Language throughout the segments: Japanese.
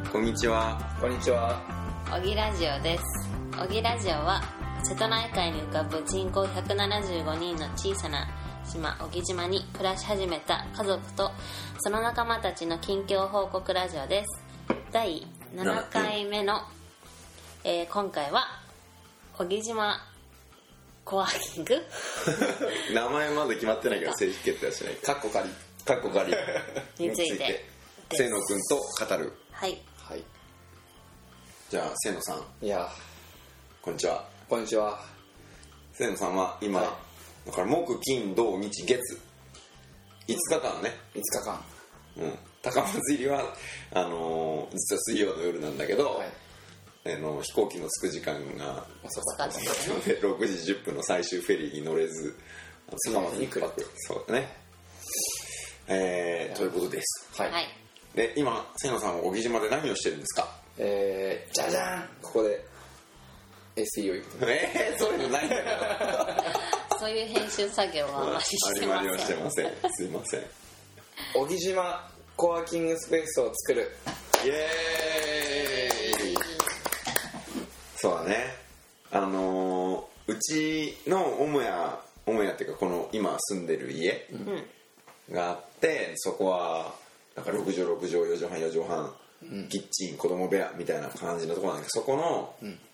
こんにちは。 こんにちは。 小木ラジオです。小木ラジオは瀬戸内海に浮かぶ人口175人の小さな島小木島に暮らし始めた家族とその仲間たちの近況報告ラジオです。第7回目の、今回は小木島コワーキング名前まだ決まってないから正式決定はしない。 カッコ仮について清野くんと語る。 はい。 はい。 じゃあ清野さん、 いや、 こんにちは。 こんにちは。 清野さんは今、 はいだから木金土日月5日間ね、 5日間。 高松入りは実は水曜の夜なんだけど、 はい。 飛行機の着く時間が遅かったですね。 ので6時10分の最終フェリーに乗れず高松に来るって。 そうだね。ということです。 はい。 はい。 で今清野さんは小木島で何をしてるんですか？ じゃじゃーん、ここで SE を言うと。 そういうのないんだけどそういう編集作業はあまりしてまありまりはしせん。 てません。すいません。 小木島コワーキングスペースを作る。 イエーイ。そうだね。うちの母屋っていうかこの今住んでる家があって、そこはなんか6畳6畳4畳半4畳半、キッチン子供部屋みたいな感じのところなんだけど、そこの、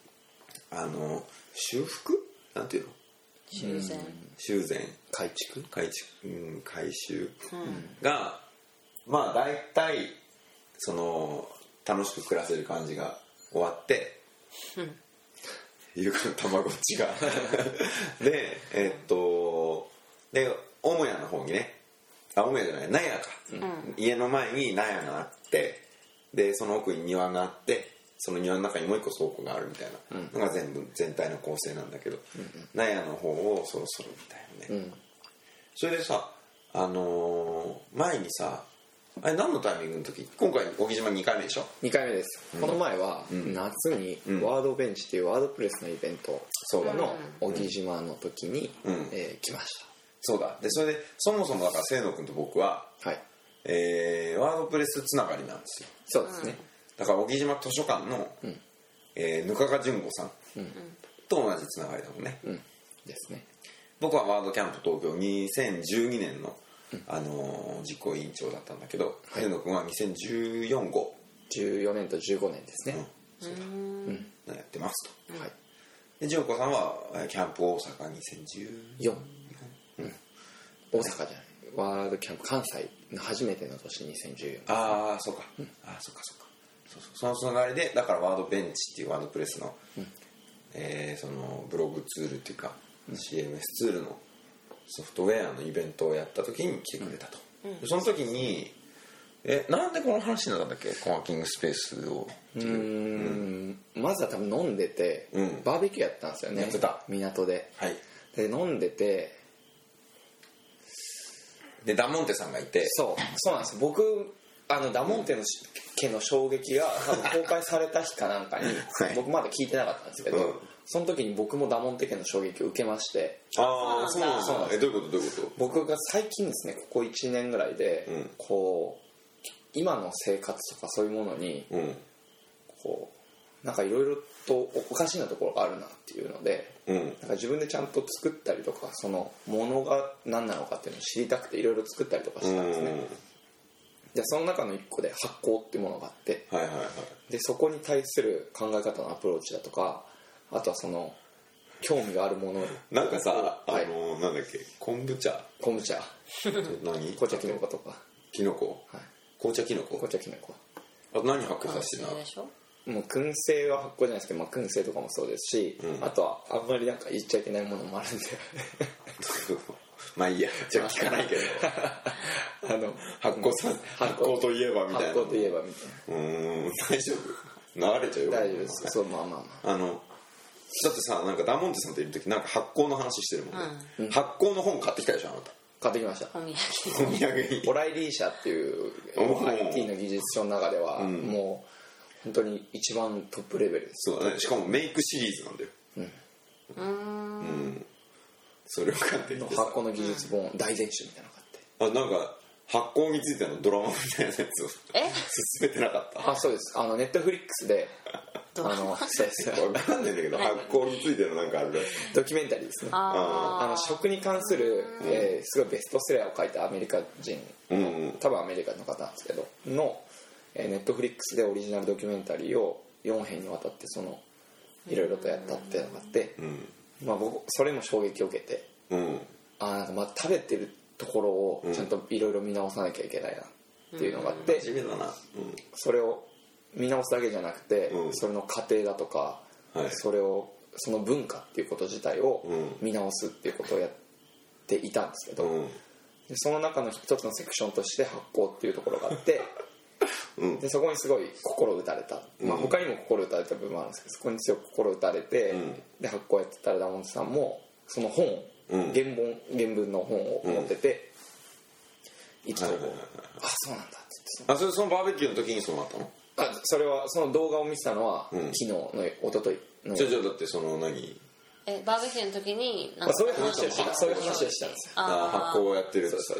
修復なんていうの？修繕改築改修が、まあ大体その楽しく暮らせる感じが終わって、いうかたまごっちがでで母屋の方にね、母屋じゃない納屋か、家の前に納屋があって、でその奥に庭があって、その庭の中にもう一個倉庫があるみたいなのが全体の構成なんだけど、納屋の方をそろそろみたいなね、それでさ、前にさ、あれ何のタイミングの時？今回小木島2回目でしょ？ 2 回目です。この前は夏にワードベンチっていうワードプレスのイベントの小木島の時に来ましそうだ。でそれでそもそもだから清野君と僕は、 た。はい。 ワードプレスつながりなんですよ。 そうですね。 だから小木島図書館の、ぬかが純子さんと同じつながりだもんね。 ですね。 僕はワードキャンプ東京2012年の、実行委員長だったんだけど、清野君は2014号 14年と15年ですね。 やってますと。 はい。 で純子さんはキャンプ大阪2014、 大阪じゃない、ワードキャンプ関西の初めての年2014。 ああそうか、そうかそのつながりで、だからワードベンチっていうワードプレスの、そのブログツールっていうか、CMS ツールのソフトウェアのイベントをやった時に来てくれたと、その時になんでこの話になったんだっけ、コワーキングスペースをまずは多分飲んでて、バーベキューやったんですよね。 やってた、 港で。 はい。 で飲んでて、 でダモンテさんがいて、 そうなんです。僕ダモンテの件の衝撃が多分公開された日かなんかに僕まだ聞いてなかったんですけど、その時に僕もダモンテ件の衝撃を受けまして。 ああそうなんだ。どういうこと僕が最近ですね、ここ1年ぐらいで、こう今の生活とかそういうものに、こうなんかいろいろとおかしなところがあるなっていうので、なんか自分でちゃんと作ったりとか、そのものが何なのかっていうのを知りたくていろいろ作ったりとかしたんですね。でその中の一個で発酵っていうものがあって、でそこに対する考え方のアプローチだとか、あとはその興味があるものなんかさ、なんだっけ、昆布茶何紅茶キノコとかキノコ、紅茶キノコ、 紅茶キノコ、 あと何発酵させてるの？ もう燻製は発酵じゃないですけど、燻製とかもそうですし、あとはあんまりなんか言っちゃいけないものもあるんでまあいいや、じゃあ聞かないけど発酵といえばみたいな。 発酵といえばみたいな。 大丈夫？流れちゃうよ。 大丈夫です。そう、まあだってさ、なんかダモンテさんといる時なんか発酵の話してるもんね、発酵の本買ってきたでしょ、あなた。 買ってきました。 お土産にオライリー社っていう IT の技術書の中では、もう本当に一番トップレベルです。 そうだね。しかもメイクシリーズなんだよ。それを買ってきてさ、 発酵の技術本大全集みたいなの買って、 なんか発酵についてのドラマみたいなやつを進めてなかった？ あ、そうです。ネットフリックスでそうです分かんないんだけど、発酵についてのなんかあるね、 ドキュメンタリーですね。食に関する、すごいベストセラーを書いたアメリカ人、多分アメリカの方なんですけどの、ネットフリックスでオリジナルドキュメンタリーを4編にわたっていろいろとやったっていうのがあって、僕それも衝撃を受けて、なんかまあ食べてるところをちゃんといろいろ見直さなきゃいけないなっていうのがあって、それを見直すだけじゃなくて、それの過程だとか、その文化っていうこと自体を見直すっていうことをやっていたんですけど、でその中の一つのセクションとして発酵っていうところがあってでそこにすごい心打たれた、他にも心打たれた部分もあるんですけど、そこに強く心打たれて、で発酵やってたらダモンテさんもその本、原文の本を持ってて、意気投合、あ、そうなんだってそれそのバーベキューの時にそうなったの？ それはその動画を見てたのは、昨日の一昨日の。 じゃだってその何？ バーベキューの時にそういう話をしたんですよ。 発酵をやってるっつって。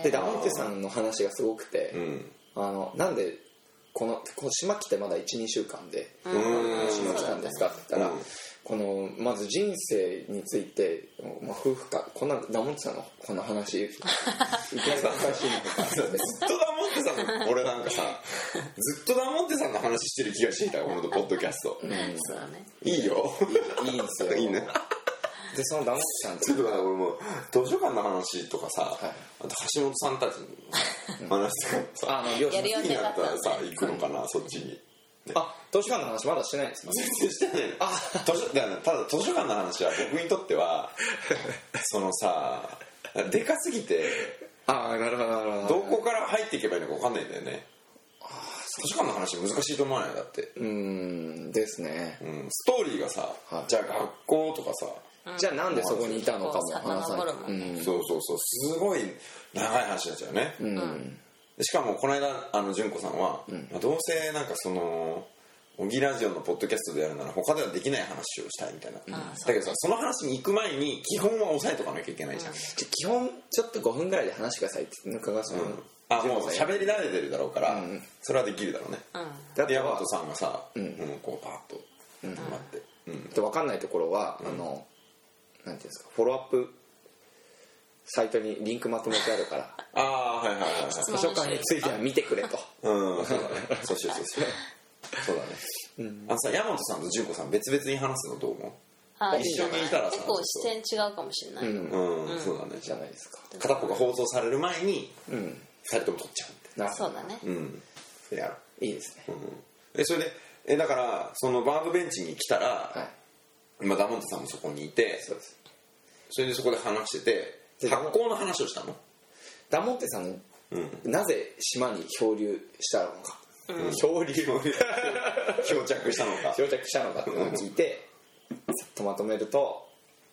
でダモンテさんの話がすごくて、なんでこの島来てまだ 1,2 週間で島来たんですかって言ったら、まず人生について、夫婦間こんなダモンテさんのこの話いきなり難しいのかずっとダモンテさんの俺なんかさずっとダモンテさんの話してる気がしていた、このポッドキャスト。 そうだね、 いいよ、 いいんですよ。 いいね。 でそのダモンテさんちょっと俺も図書館の話とかさ、あと橋本さんたちの話とかさ、 やる予定だった好きになったらさ行くのかな、そっちに。 図書館の話まだしてないんですか？ 全然してないの。ただ図書館の話は僕にとってはそのさでかすぎて、 なるほどどこから入っていけばいいのか分かんないんだよね。図書館の話難しいと思わない？だってですね、 ストーリーがさ、じゃあ学校とかさ、 じゃあなんでそこにいたのかも話さない。 そうすごい長い話になっちゃうね。しかもこの間純子さんは、どうせなんかオギラジオのポッドキャストでやるなら他ではできない話をしたいみたいな、だけどさ、その話に行く前に基本は押さえとかなきゃいけないじゃん。 基本ちょっと5分ぐらいで話してくださいって中川さん、 もう喋り慣れてるだろうから、それはできるだろうね。で大和さんがさ、こうパーッと待って、 分かんないところはなんていうんですか、フォローアップサイトにリンクまとめてあるから、図書館については見てくれと。 そうだね。そうだね。さ、大和さんと純子さん別々に話すのどう思う？一緒にいたらさ結構視線違うかもしれない。 そうだね。 じゃないですか。 片っぽが放送される前に2人とも撮っちゃうって。 そうだね。 それやろう。 いいですね。 それでだからそのバードベンチに来たら、今ダモンテさんもそこにいて、それでそこで話してて、発酵の話をしたの。 ダモンテさん、なぜ島に漂流したのか、漂着したのかっていうのを聞いて、さっとまとめると、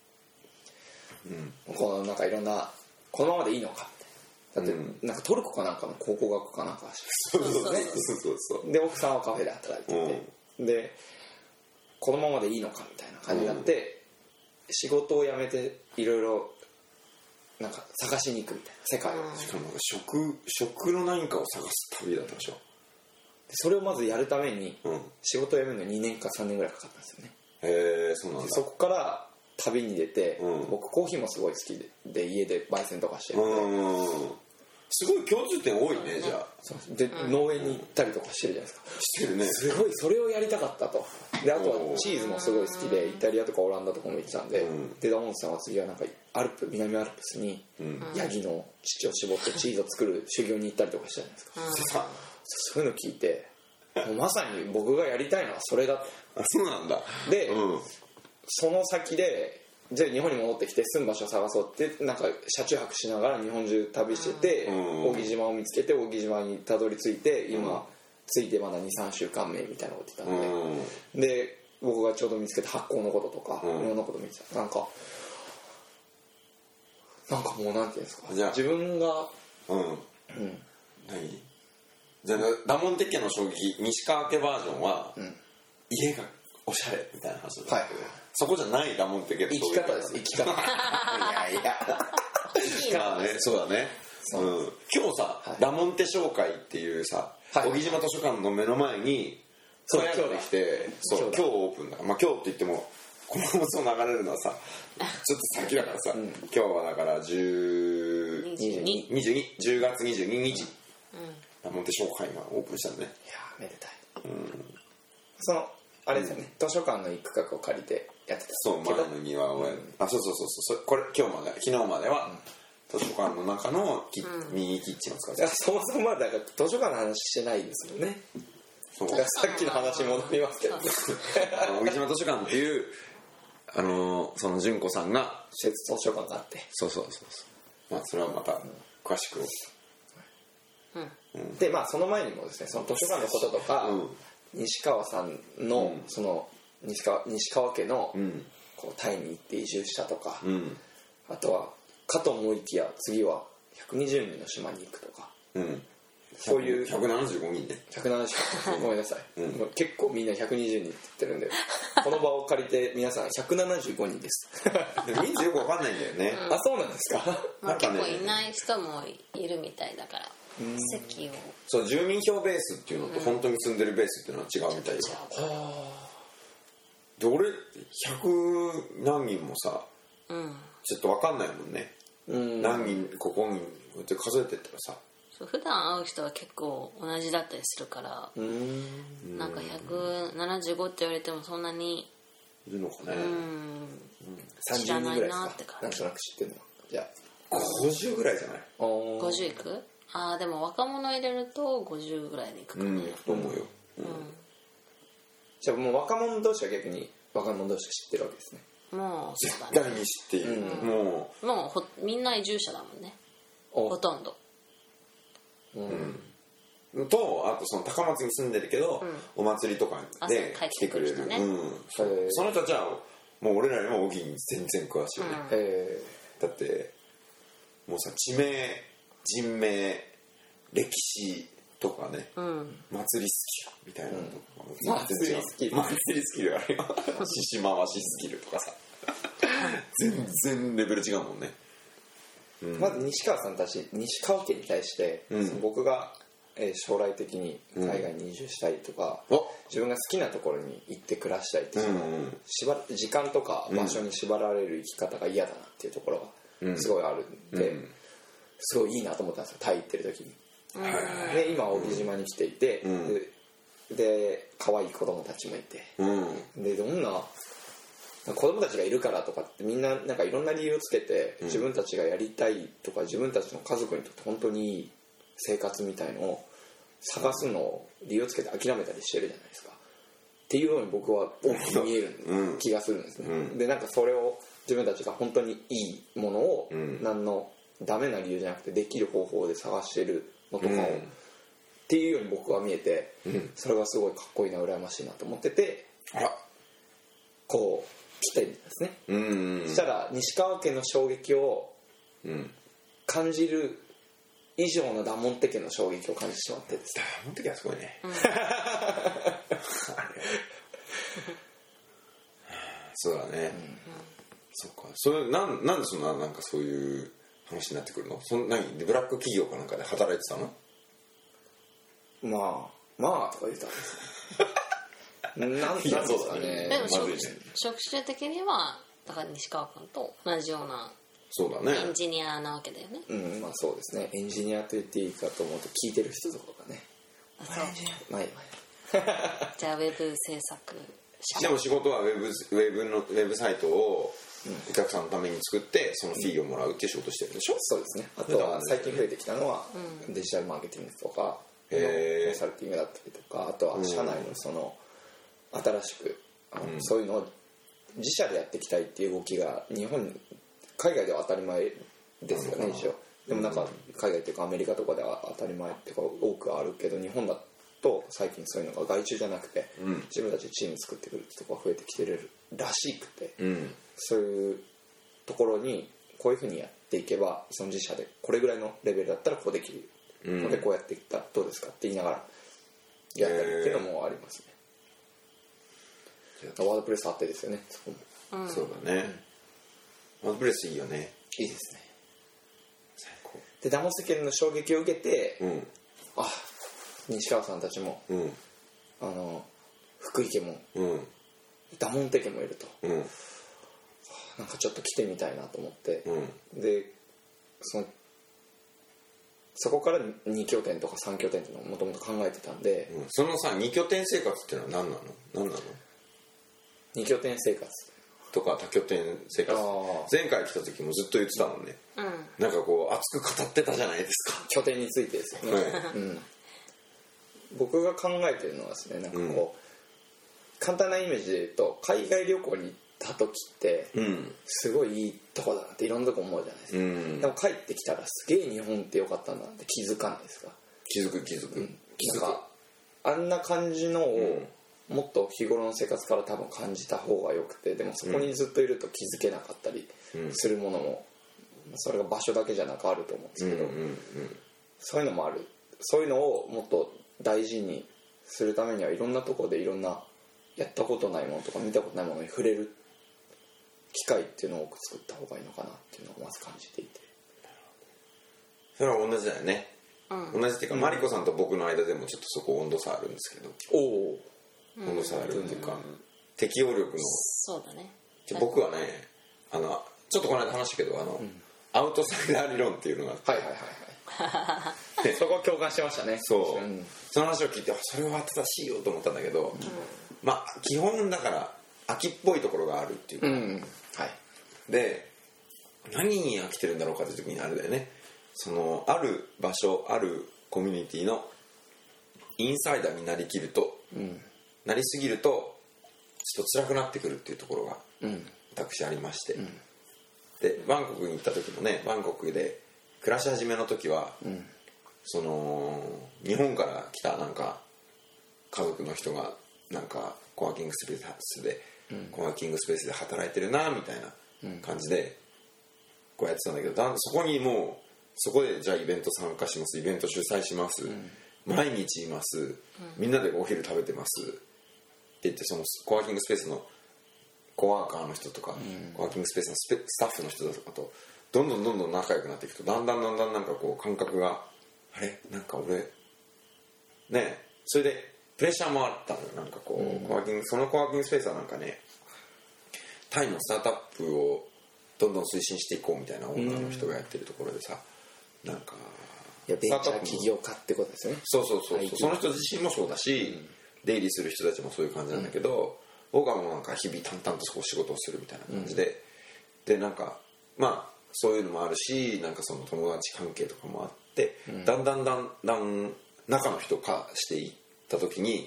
このなんかいろんな、このままでいいのかって、だってなんかトルコかなんかの考古学かなんかだし、で奥さんはカフェで働いてて、でこのままでいいのかみたいな感じになって、仕事を辞めていろいろなんか探しに行くみたいな世界を、 しかも食の何かを探す旅だったでしょ。 それをまずやるために、仕事を辞めるのに2年か3年ぐらいかかったんですよね。 へえ、そうなんだ。 そこから旅に出て、僕コーヒーもすごい好きで家で焙煎とかしてるんで、 すごい共通点多いね。じゃあで、農園に行ったりとかしてるじゃないですか。 してるね。 すごいそれをやりたかったと。であとはチーズもすごい好きで、イタリアとかオランダとかも行ってたんで、でダモンテさんは次はなんか南アルプスにヤギの乳を絞ってチーズを作る修行に行ったりとかしたじゃないですか。そういうの聞いて、もうまさに僕がやりたいのはそれだと。 そうなんだ。 で、その先でじゃあ日本に戻ってきて住む場所を探そうってなんか車中泊しながら日本中旅してて、小木島を見つけて小木島にたどり着いて、今着いてまだ 2,3 週間目みたいなこと言ってたんで、で僕がちょうど見つけた発酵のこととか、いろんなこと見てた。なんかもうなんていうんですか、自分が何じゃあダモンテ家の衝撃西川家バージョンは、家がおしゃれみたいな話だったけど、そこじゃないダモンテ家の生き方です。生き方。いやまあね、そうだね。今テ商会っていうさ、 はい、 小木島図書館の目の前に小屋ができて、そう今日オープンだから、まあ今日って言ってもこの放送流れるのはさちょっと先だからさ、今日はだから10月22日、モテ商会がオープンしたんだね。 いやめでたい、そのあれですよね、図書館の一区画を借りてやってた。 そう前の庭を、そうこれ昨日までは、図書館の中のミニキッチンを使って、 そもそもだから図書館の話してないですもんね。そうさっきの話に戻りますけど小木島図書館っていうその純子さんが施設図書館があって、 そうまあそれはまた詳しく、 でまあその前にもですね、その図書館のこととか、西川さんの、その西川家の、こうタイに行って移住したとか、あとはかと思いきや次は120人の島に行くとか、そういう 175人ね。 170ごめんなさい、結構みんな120人って言ってるんでこの場を借りて皆さん175人です人数よくわかんないんだよね、 あ、そうなんですかまあ、結構いない人もいるみたいだから、席をそう住民票ベースっていうのと本当に住んでるベースっていうのは違うみたいよ、で俺100何人もさ、ちょっとわかんないもんね、何人ここにこうやって数えてったらさ、 普段会う人は結構同じだったりするから、なんか175って言われてもそんなにいるのかね、 知らないなって感じ。なんとなく知ってるのじゃあ 50ぐらいじゃない？ 50いく？ああでも若者入れると50ぐらいにいくかね。 と思うよ。 じゃあもう若者同士は逆に若者同士知ってるわけですね。 もう絶対に知っている。もうみんな移住者だもんね。ほとんど。 とあとその高松に住んでるけど、お祭りとかで来てくれる、その人たちはもう俺らよりも小木に全然詳しいよね、だってもうさ地名人名歴史とかね、祭りスキルみたいなのとか、祭りスキルあるよ獅子回しスキルとかさ全然レベル違うもんね。 まず西川さんたち西川家に対して、僕が将来的に海外に移住したいとか、自分が好きなところに行って暮らしたいっていうの時間とか場所に縛られる生き方が嫌だなっていうところがすごいあるんで、すごいいいなと思ったんですよ、タイ行ってる時に。で今小木島に来ていて、で可愛い子供たちもいて、でどんな子供たちがいるからとかってみんななんかいろんな理由をつけて、自分たちがやりたいとか自分たちの家族にとって本当にいい生活みたいのを探すのを理由をつけて諦めたりしてるじゃないですかっていうように僕は大きく見える気がするんですね、でなんかそれを自分たちが本当にいいものを何のダメな理由じゃなくてできる方法で探してるのとかを、っていうように僕は見えて、それがすごいかっこいいな羨ましいなと思ってて、こう来てるんですね。そしたら西川家の衝撃を感じる以上のダモンテ家の衝撃を感じてしまってですね。 ダモンテ家はすごいね、そうだね、そうか。それなんでそんななんかそういう話になってくるの？ブラック企業かなんかで働いてたの？ まあとか言ったんですなんですかね。 でも職種的にはだから西川君と同じようなそうだねエンジニアなわけだよね。 まあそうですね。エンジニアと言っていいかと思うと聞いてる人とかがね。ないじゃあウェブ制作。 でも仕事はウェブサイトをお客さんのために作ってそのフィーをもらうっていう仕事してるでしょ。 そうですね。あとは最近増えてきたのはデジタルマーケティングとかコンサルティングだったりとか、あとは社内のその新しくそういうのを自社でやっていきたいっていう動きが海外では当たり前ですよね。一応でもなんか海外っていうかアメリカとかでは当たり前っていうか多くあるけど、日本だと最近そういうのが外注じゃなくて自分たちでチーム作ってくるってとこが増えてきてるらしくて、そういうところにこういうふうにやっていけばその自社でこれぐらいのレベルだったらこうできる、でこうやっていったらどうですかって言いながらやったりっていうのもありますね。ワードプレスあってですよね、そこも。 そうだね、ワードプレスいいよね。 いいですね。でダモス家の衝撃を受けて、 西川さんたちも、福井家も、ダモンテ家もいると、なんかちょっと来てみたいなと思って、でそこから2拠点とか3拠点っていうのをもともと考えてたんで、 そのさ2拠点生活っていうのは何なの 2拠点生活とか多拠点生活、前回来た時もずっと言ってたもんね、なんかこう熱く語ってたじゃないですか、 拠点についてですよね、僕が考えてるのはですね、なんかこう、簡単なイメージで言うと海外旅行に行った時ってすごいいいとこだなっていろんなとこ思うじゃないですか、でも帰ってきたらすげえ日本ってよかったんだって気づかないですか。 気づくなんかあんな感じのをもっと日頃の生活から多分感じた方がよくて、でもそこにずっといると気づけなかったりするものも、それが場所だけじゃなくあると思うんですけど、そういうのもある。そういうのをもっと大事にするためにはいろんなところでいろんなやったことないものとか見たことないものに触れる機会っていうのを多く作った方がいいのかなっていうのをまず感じていて、 それは同じだよね、同じっていうか、マリコさんと僕の間でもちょっとそこ温度差あるんですけど、温度差あるっていうか、適応力の、 そうだね、 僕はねちょっとこの間話したけどアウトサイダー理論っていうのがあって、 そこ共感してましたね。 そう、その話を聞いてそれは正しいよと思ったんだけど、まあ基本だから秋っぽいところがあるっていうか、で何に飽きてるんだろうかって時にあれだよね、そのある場所あるコミュニティのインサイダーになりきると、なりすぎるとちょっと辛くなってくるっていうところが私ありまして、でバンコクに行った時もね、バンコクで暮らし始めの時は、その日本から来たなんか家族の人がなんかコワーキングスペースで働いてるなみたいな感じでこうやってたんだけど、そこにもうそこでじゃあイベント参加します、イベント主催します、毎日います、みんなでお昼食べてますって言って、そのコワーキングスペースのコワーカーの人とか、コワーキングスペースのスタッフの人とかとどんどん仲良くなっていくと、だんだんなんかこう感覚があれなんか俺ね、それでプレッシャーもあったのよ。なんかこう、そのコワーキングスペースはなんかね、タイのスタートアップをどんどん推進していこうみたいな女の人がやってるところでさ、なんかベンチャー起業家ってことですよね。 そう、その人自身もそうだし、出入りする人たちもそういう感じなんだけど、僕はもうなんか日々淡々と仕事をするみたいな感じで、でなんかまあそういうのもあるし、なんかその友達関係とかもあって、だんだん中の人化していった時に、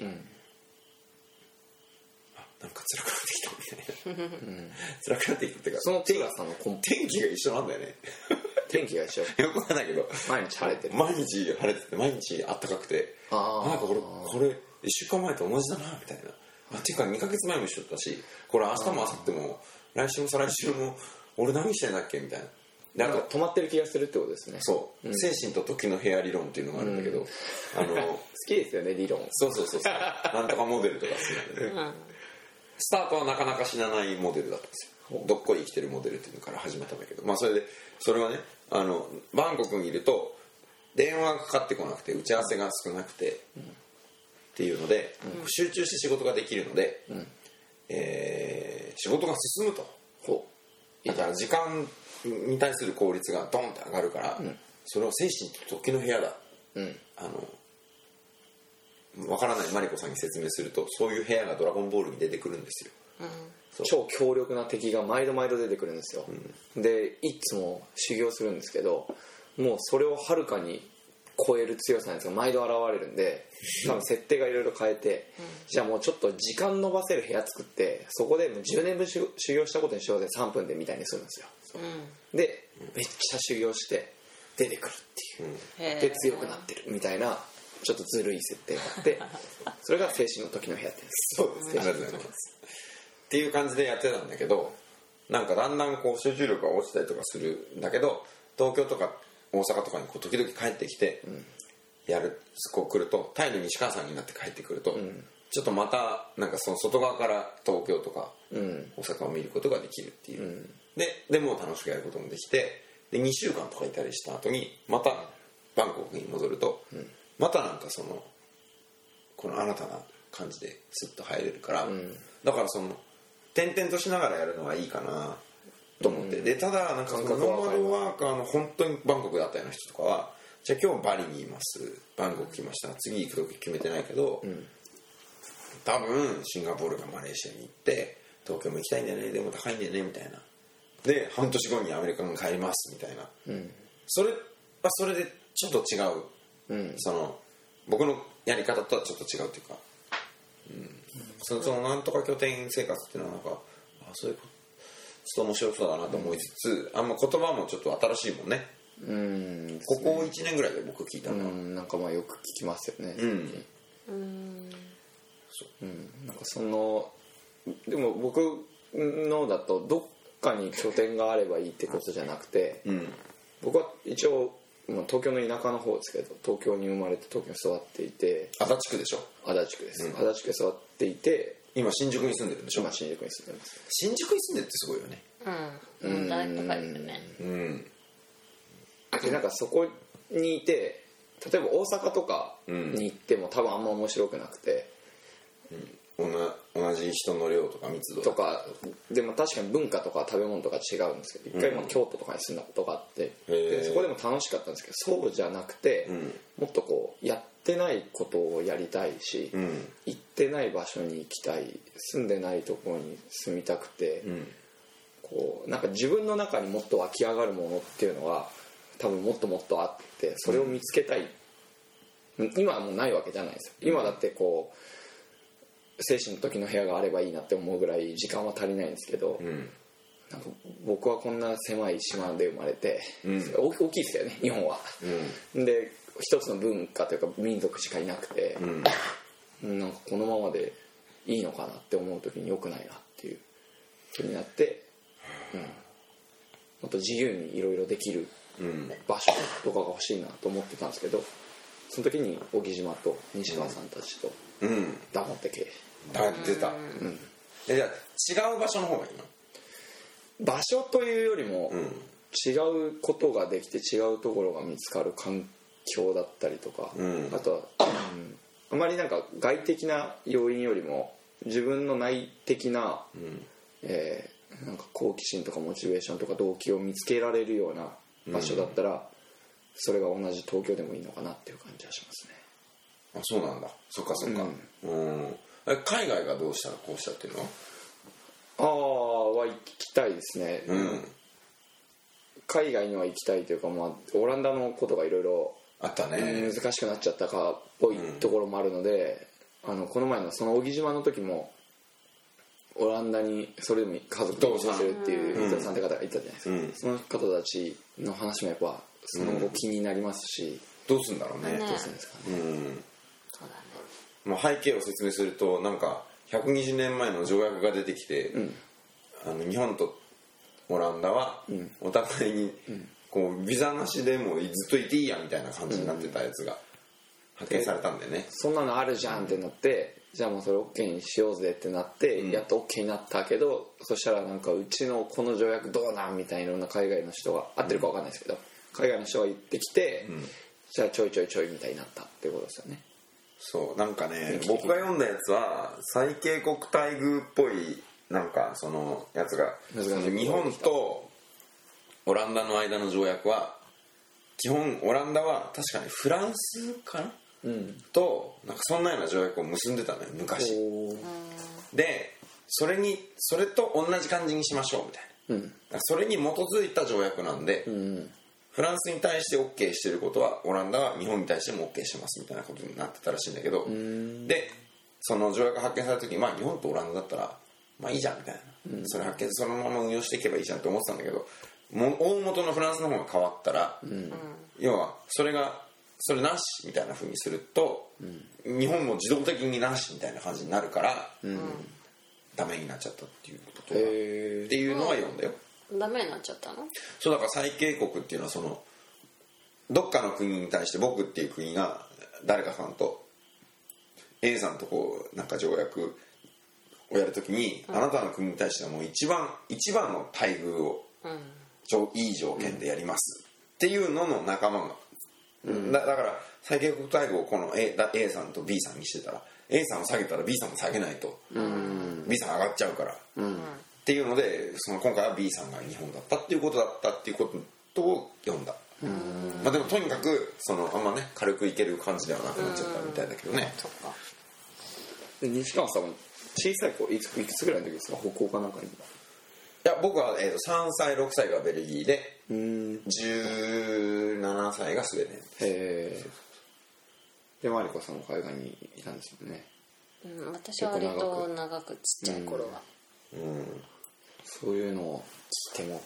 なんか辛くなってきたみたいな、辛くなってきたっていうか、 そのティガさんの天気が一緒なんだよね。 天気が一緒よくわかんないけど、 毎日晴れてる、 毎日晴れてて、毎日暖かくて、なんかこれ1週間前と同じだなみたいな、っていうか2ヶ月前も一緒だったし、これ明日も明後日も来週も再来週も俺何してんだっけみたいな、 なんか止まってる気がするってことですね。 そう、精神と時の部屋理論っていうのがあるんだけど、 好きですよね理論。 そうなんとかモデルとか好きなんでね、スタートはなかなか死なないモデルだったんですよ。どっこい生きてるモデルっていうのから始めたんだけど、まあそれはね、バンコクにいると電話がかかってこなくて、打ち合わせが少なくて、っていうので、集中して仕事ができるので、仕事が進むと。だから時間に対する効率がドンって上がるから、それを精神と時の部屋だ、わからないマリコさんに説明すると、そういう部屋がドラゴンボールに出てくるんですよ、 超強力な敵が毎度出てくるんですよ、でいつも修行するんですけど、もうそれをはるかに超える強さのやつが毎度現れるんで、多分設定がいろいろ変えて、じゃあもうちょっと時間伸ばせる部屋作って、そこでもう10年分修行したことにしようで3分でみたいにするんですよ、でめっちゃ修行して出てくるっていう、で強くなってるみたいなちょっとずるい設定があって、それが精神の時の部屋ってやつ。 そうですね、ありがとうございますっていう感じでやってたんだけど、なんかだんだんこう集中力が落ちたりとかするんだけど、東京とか大阪とかにこう時々帰ってきてこう来ると、タイの西川さんになって帰ってくると、ちょっとまたなんかその外側から東京とか大阪を見ることができるっていう、でも楽しくやることもできて、で2週間とかいたりした後にまたバンコクに戻ると、 またなんかそのこの新たな感じでスッと入れるから、だからその転々としながらやるのはいいかなと思って、でただなんかノーマルワーカーの本当にバンコクだったような人とかは、じゃあ今日バリにいます、バンコク来ました、次行く時決めてないけど、多分シンガポールかマレーシアに行って東京も行きたいんだよね、でも高いんだよねみたいな、で半年後にアメリカに帰りますみたいな、それはそれでちょっと違う、その僕のやり方とはちょっと違うっていうか、そのなんとか拠点生活っていうのはなんかそういうことちょっと面白そうだなと思いつつ、言葉もちょっと新しいもんね。ここ1年ぐらいで僕聞いたの、 なんかまあよく聞きますよね。なんかそのでも僕のだとどっかに拠点があればいいってことじゃなくて、僕は一応東京の田舎の方ですけど、東京に生まれて東京に育っていて、 足立区でしょ。 足立区です、足立区で育っていて、 今新宿に住んでるんでしょ。 今新宿に住んでます。 新宿に住んでるってすごいよね。 だいぶ高いですね。 でなんかそこにいて、例えば大阪とかに行っても多分あんま面白くなくて、 同じ人の量とか密度とかでも確かに文化とか食べ物とか違うんですけど、一回京都とかに住んだことがあって、でそこでも楽しかったんですけど、そうじゃなくて、もっとこうやってないことをやりたいし、行ってない場所に行きたい、住んでないところに住みたくて、こうなんか自分の中にもっと湧き上がるものっていうのは多分もっともっとあって、それを見つけたい、今はもうないわけじゃないですよ。今だってこう精神の時の部屋があればいいなって思うぐらい時間は足りないんですけど、なんか僕はこんな狭い島で生まれて、大きいですよね日本は、で一つの文化というか民族しかいなくて、なんかこのままでいいのかなって思う時に良くないなっていう風になって、もっと自由にいろいろできる場所とかが欲しいなと思ってたんですけど、その時に小木島と西川さんたちと黙ってけ出た、じゃあ違う場所の方がいいの？ 場所というよりも、違うことができて違うところが見つかる環境だったりとか、あとは、あまりなんか外的な要因よりも自分の内的な、なんか好奇心とかモチベーションとか動機を見つけられるような場所だったら、それが同じ東京でもいいのかなっていう感じはしますね。 あ、そうなんだ。そっかそっか。海外がどうしたらこうしたっていうのは行きたいですね。海外には行きたいというか、オランダのことがいろいろあったね、 難しくなっちゃったかっぽいところもあるので、この前のその小木島の時もオランダにそれでも家族とさせるっていう伊藤さんって方がいたじゃないですか、その方たちの話もやっぱその後気になりますし、 どうするんだろうね。 どうするんですかね。 そうだね。 もう背景を説明すると、なんか120年前の条約が出てきて、日本とオランダはお互いにこうビザなしでもずっといていいやみたいな感じになってたやつが発見されたんだよね。 そんなのあるじゃんってなって、じゃあもうそれ OK にしようぜってなって、やっと OK になったけど、そしたらなんかうちのこの条約どうなんみたいないろんな海外の人が、合ってるか分かんないですけど、海外の人が言ってきて、じゃあちょいちょいちょいみたいになったっていうことですよね。 そう、なんかね、僕が読んだやつは最恵国待遇っぽいなんかそのやつが、日本とオランダの間の条約は基本オランダは確かにフランスかな、となんかそんなような条約を結んでたのよ昔で、それと同じ感じにしましょうみたいな、それに基づいた条約なんで、フランスに対して OK してることはオランダは日本に対しても OK してますみたいなことになってたらしいんだけど、でその条約が発見された時に、日本とオランダだったらいいじゃんみたいな、それ発見そのまま運用していけばいいじゃんって思ってたんだけど、大元のフランスの方が変わったら、要はそれなしみたいな風にすると、日本も自動的になしみたいな感じになるから、ダメになっちゃったっていうことがっていうのは読んだよ。 ダメになっちゃったの？ そうだから最恵国っていうのはそのどっかの国に対して僕っていう国が誰かさんと A さんとこうなんか条約をやるときに、あなたの国に対してはもう一番の待遇を、いい条件でやりますっていうのの仲間がだから最恵国待遇をこの A さんと B さんにしてたら A さんを下げたら B さんも下げないと B さん上がっちゃうからっていうので今回は B さんが日本だったっていうことだったっていうことを読んだ。まあでもとにかくあんまね軽くいける感じではなくなっちゃったみたいだけどね。 そっか。 で西川さんも小さい子いくつぐらいの時ですか？北欧かなんかに。 いや僕は、3歳6歳がベルギーで17歳がスウェーデン。 へえ。でマリコさんも海外にいたんですよね。 私は割と長くちっちゃい頃は、 そういうのを聞いても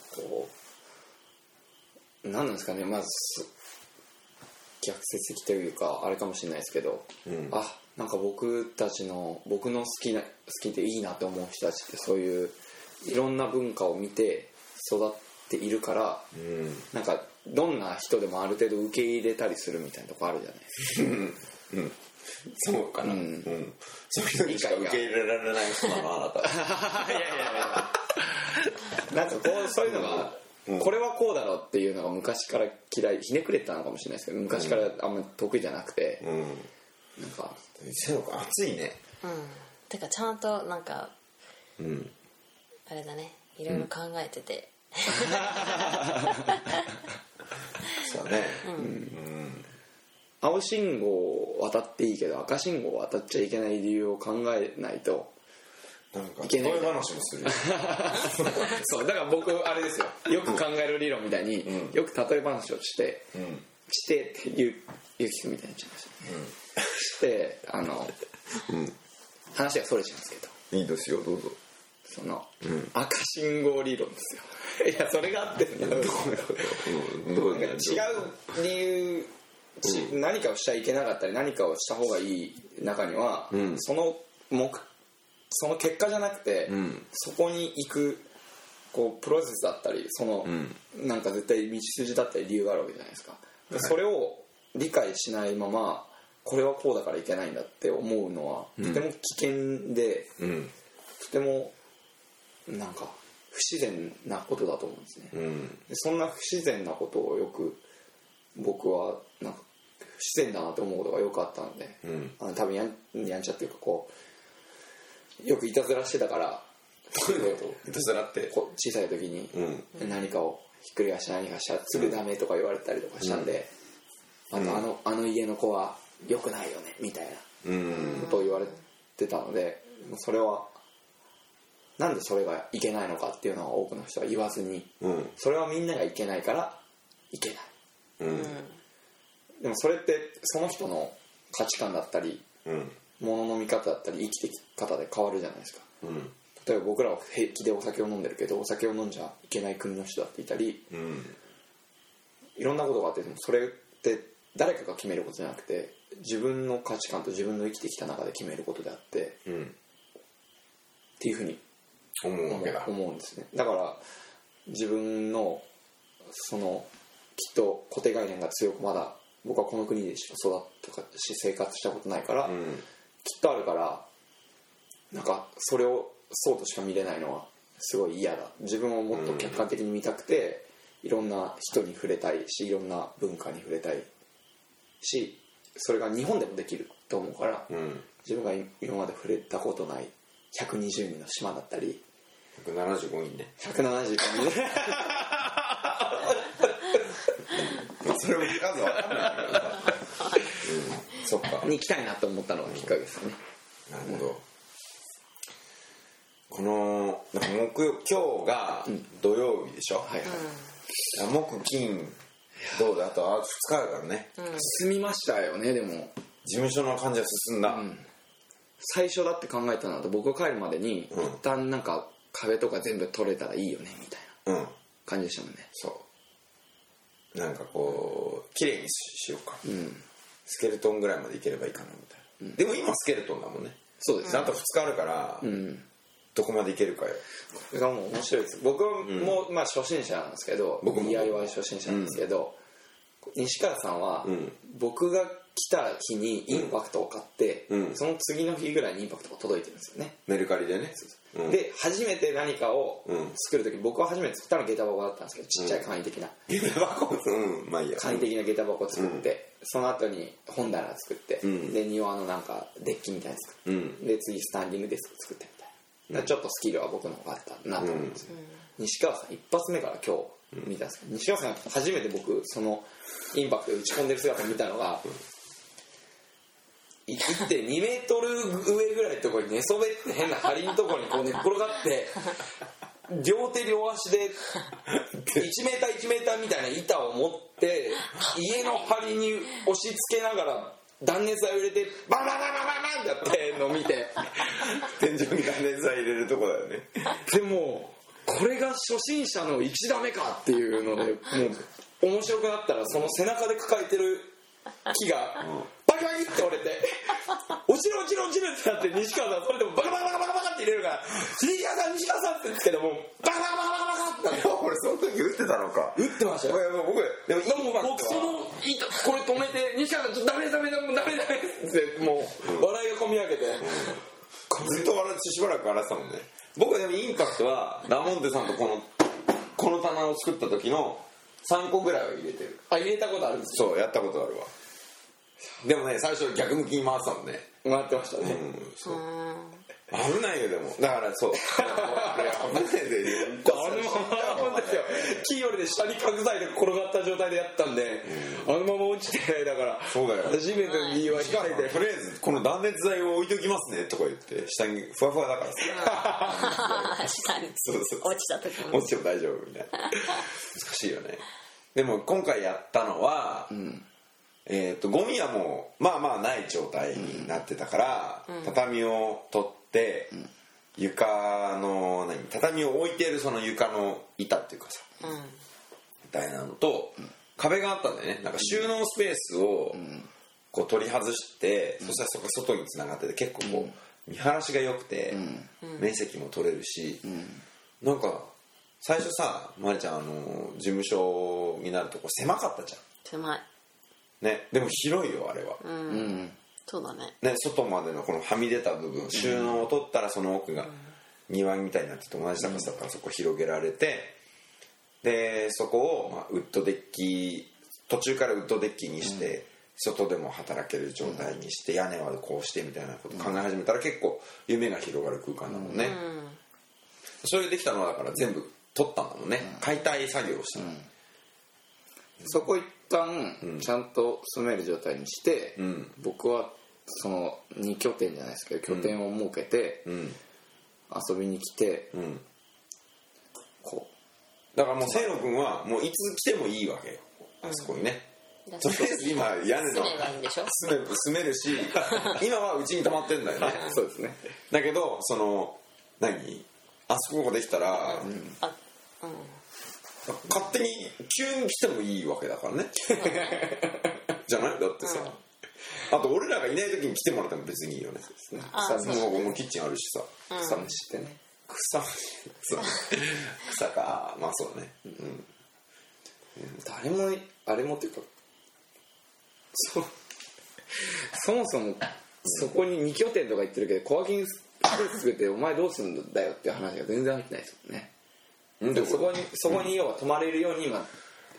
何なんですかね、まず逆説的というかあれかもしれないですけど、なんか僕の好きでいいなと思う人たちってそういういろんな文化を見て育っているから、なんかどんな人でもある程度受け入れたりするみたいなとこあるじゃないですか。 そうかな、そういう人にしか受け入れられない人なのあなた。 いやなんかそういうのが、これはこうだろうっていうのが昔から嫌い、ひねくれてたのかもしれないですけど昔からあんまり得意じゃなくて、なんか熱いね。 てかちゃんとなんか、あれだね、いろいろ考えてて、 そうね。 青信号を渡っていいけど赤信号を渡っちゃいけない理由を考えないとなんかいけない。 例え話もする。 そうだから僕あれですよ、よく考える理論みたいに、よく例え話をして、っていうゆきくんみたいになっちゃいましたね。して話がそれちゃうんですけど。 いいですよどうぞ。 赤信号理論ですよ。いやそれがあって違う理由、何かをしちゃいけなかったり何かをした方がいい中には、その結果じゃなくて、そこに行くプロセスだったりなんか絶対道筋だったり理由があるわけじゃないですか。それを理解しないままこれはこうだからいけないんだって思うのはとても危険で、とてもなんか不自然なことだと思うんですね。でそんな不自然なことをよく僕はなんか不自然だなと思うことがよくあったので、多分やんちゃっていうかよくいたずらしてたから、 いたずらって小さい時に何かをひっくり返して何かしたらすぐダメとか言われたりとかしたんで、あの家の子は良くないよねみたいなことを言われてたので、それはなんでそれがいけないのかっていうのは多くの人は言わずに、それはみんながいけないからいけない、でもそれってその人の価値観だったり、物の見方だったり生きてき方で変わるじゃないですか。例えば僕らは平気でお酒を飲んでるけどお酒を飲んじゃいけない国の人だっていたり、いろんなことがあって、でもそれって誰かが決めることじゃなくて自分の価値観と自分の生きてきた中で決めることであって、っていうふうに思うんですね。だから自分のきっと固定概念が強く、まだ僕はこの国でしか育ったし生活したことないから、きっとあるから、なんかそれをそうとしか見れないのはすごい嫌だ。自分をもっと客観的に見たくて、いろんな人に触れたいしいろんな文化に触れたいし、それが日本でもできると思うから、自分が今まで触れたことない120人の島だったり 175人ね。 175人それも数は分かんないけどそっかに行きたいなと思ったのがきっかけですよね。 なるほど。この今日が土曜日でしょ、木金どうだ、あと2日あるからね、 進みましたよね。でも事務所の感じは進んだ、 最初だって考えたのと、僕が帰るまでに、一旦なんか壁とか全部取れたらいいよねみたいな感じでしたもんね。 そうなんか綺麗にしようか、スケルトンぐらいまでいければいいかなみたいな、でも今スケルトンだもんね。 そうです、 あと2日あるから、どこまでいけるかよ。 それがもう面白いです。僕もまあ初心者なんですけど、僕も DIY 初心者なんですけど、西川さんは僕が来た日にインパクトを買って、その次の日ぐらいにインパクトが届いてるんですよね。 メルカリでね。 で初めて何かを作る時、僕は初めて作ったのは下駄箱だったんですけど、ちっちゃい簡易的な下駄箱、まあいいや、 簡易的な下駄箱を作って、その後に本棚作って、で庭のなんかデッキみたいなの作って、で次スタンディングデスク作ってみたいな、ちょっとスキルは僕の方があったなと思うんですよ。西川さん一発目から今日見たんですけど、西川さん初めて僕そのインパクトで打ち込んでる姿を見たのが、1.2 メートル上ぐらいのところに寝そべって変な梁のところにこう寝っ転がって両手両足で1メーター1メーターみたいな板を持って家の梁に押し付けながら断熱材を入れてバンバンバンバンバンってやってるのを見て天井に断熱材入れるとこだよね。 でもこれが初心者の1打目かっていうので、もう面白くなったらその背中で抱えてる木がバキバキって折れて落ちる落ちる落ちるってなって、西川さんそれでもバカバカバカバカバカって入れるから西川さん西川さんって言うんですけども、バカバカバカバカってなって俺その時打ってたのか。 打ってましたよ。 僕でも僕そのこれ止めて西川さんちょっとダメダメダメダメダメってもう笑いがこみ上げて、 ずっと笑ってしばらく笑ってたもんね。僕でもインパクトはラモンテさんとこの棚を作った時の3個ぐらいは入れてる。 入れたことあるんですよ。 そうやったことあるわ。でもね最初逆向きに回ってたもんね。 回ってましたね。 そう危ないよ。でもだからそうあれ危ないであのままですよ。木よりで下に角材で転がった状態でやったんで、あのまま落ちて、だからそうだよ。 初めて右はとりあえずこの断熱材を置いときますねとか言って下にふわふわだから下にそう落ちた時も落ちても大丈夫みたいな難しいよね。でも今回やったのは、ゴミはもうまあまあない状態になってたから、畳を取って、床の畳を置いてるその床の板っていうかさ、みたいなのと、壁があったんだよね。なんか収納スペースをこう取り外して、そしたらそこ外につながってて結構こう見晴らしが良くて、面積も取れるし、なんか最初さまりちゃん事務所になるとこ狭かったじゃん。 狭いね、でも広いよあれは。 そうだね。 外までのこのはみ出た部分、収納を取ったらその奥が庭みたいになってて同じ高さだからそこ広げられて、でそこをウッドデッキ、途中からウッドデッキにして、外でも働ける状態にして、屋根はこうしてみたいなこと考え始めたら結構夢が広がる空間だもんね。それできたのはだから全部取ったんだもんね。解体作業をしたの。 そこ一旦ちゃんと住める状態にして、僕はその2拠点じゃないですけど拠点を設けて、遊びに来て、こうだからもう清野君はもういつ来てもいいわけよ、あそこにね。とりあえず今屋根の住めるし今はうちに泊まってんだよね。 そうですね。 だけどそのあそこができたら、勝手に急に来てもいいわけだからねじゃないだってさ、あと俺らがいない時に来てもらっても別にいいよね。もうキッチンあるしさ、 草むしってね。 草か、まあそうだね。 誰もあれもっていうかそもそもそこに2拠点とか言ってるけど、コワーキングスペース作ってお前どうするんだよっていう話が全然入ってないですよね。そこに要は泊まれるように今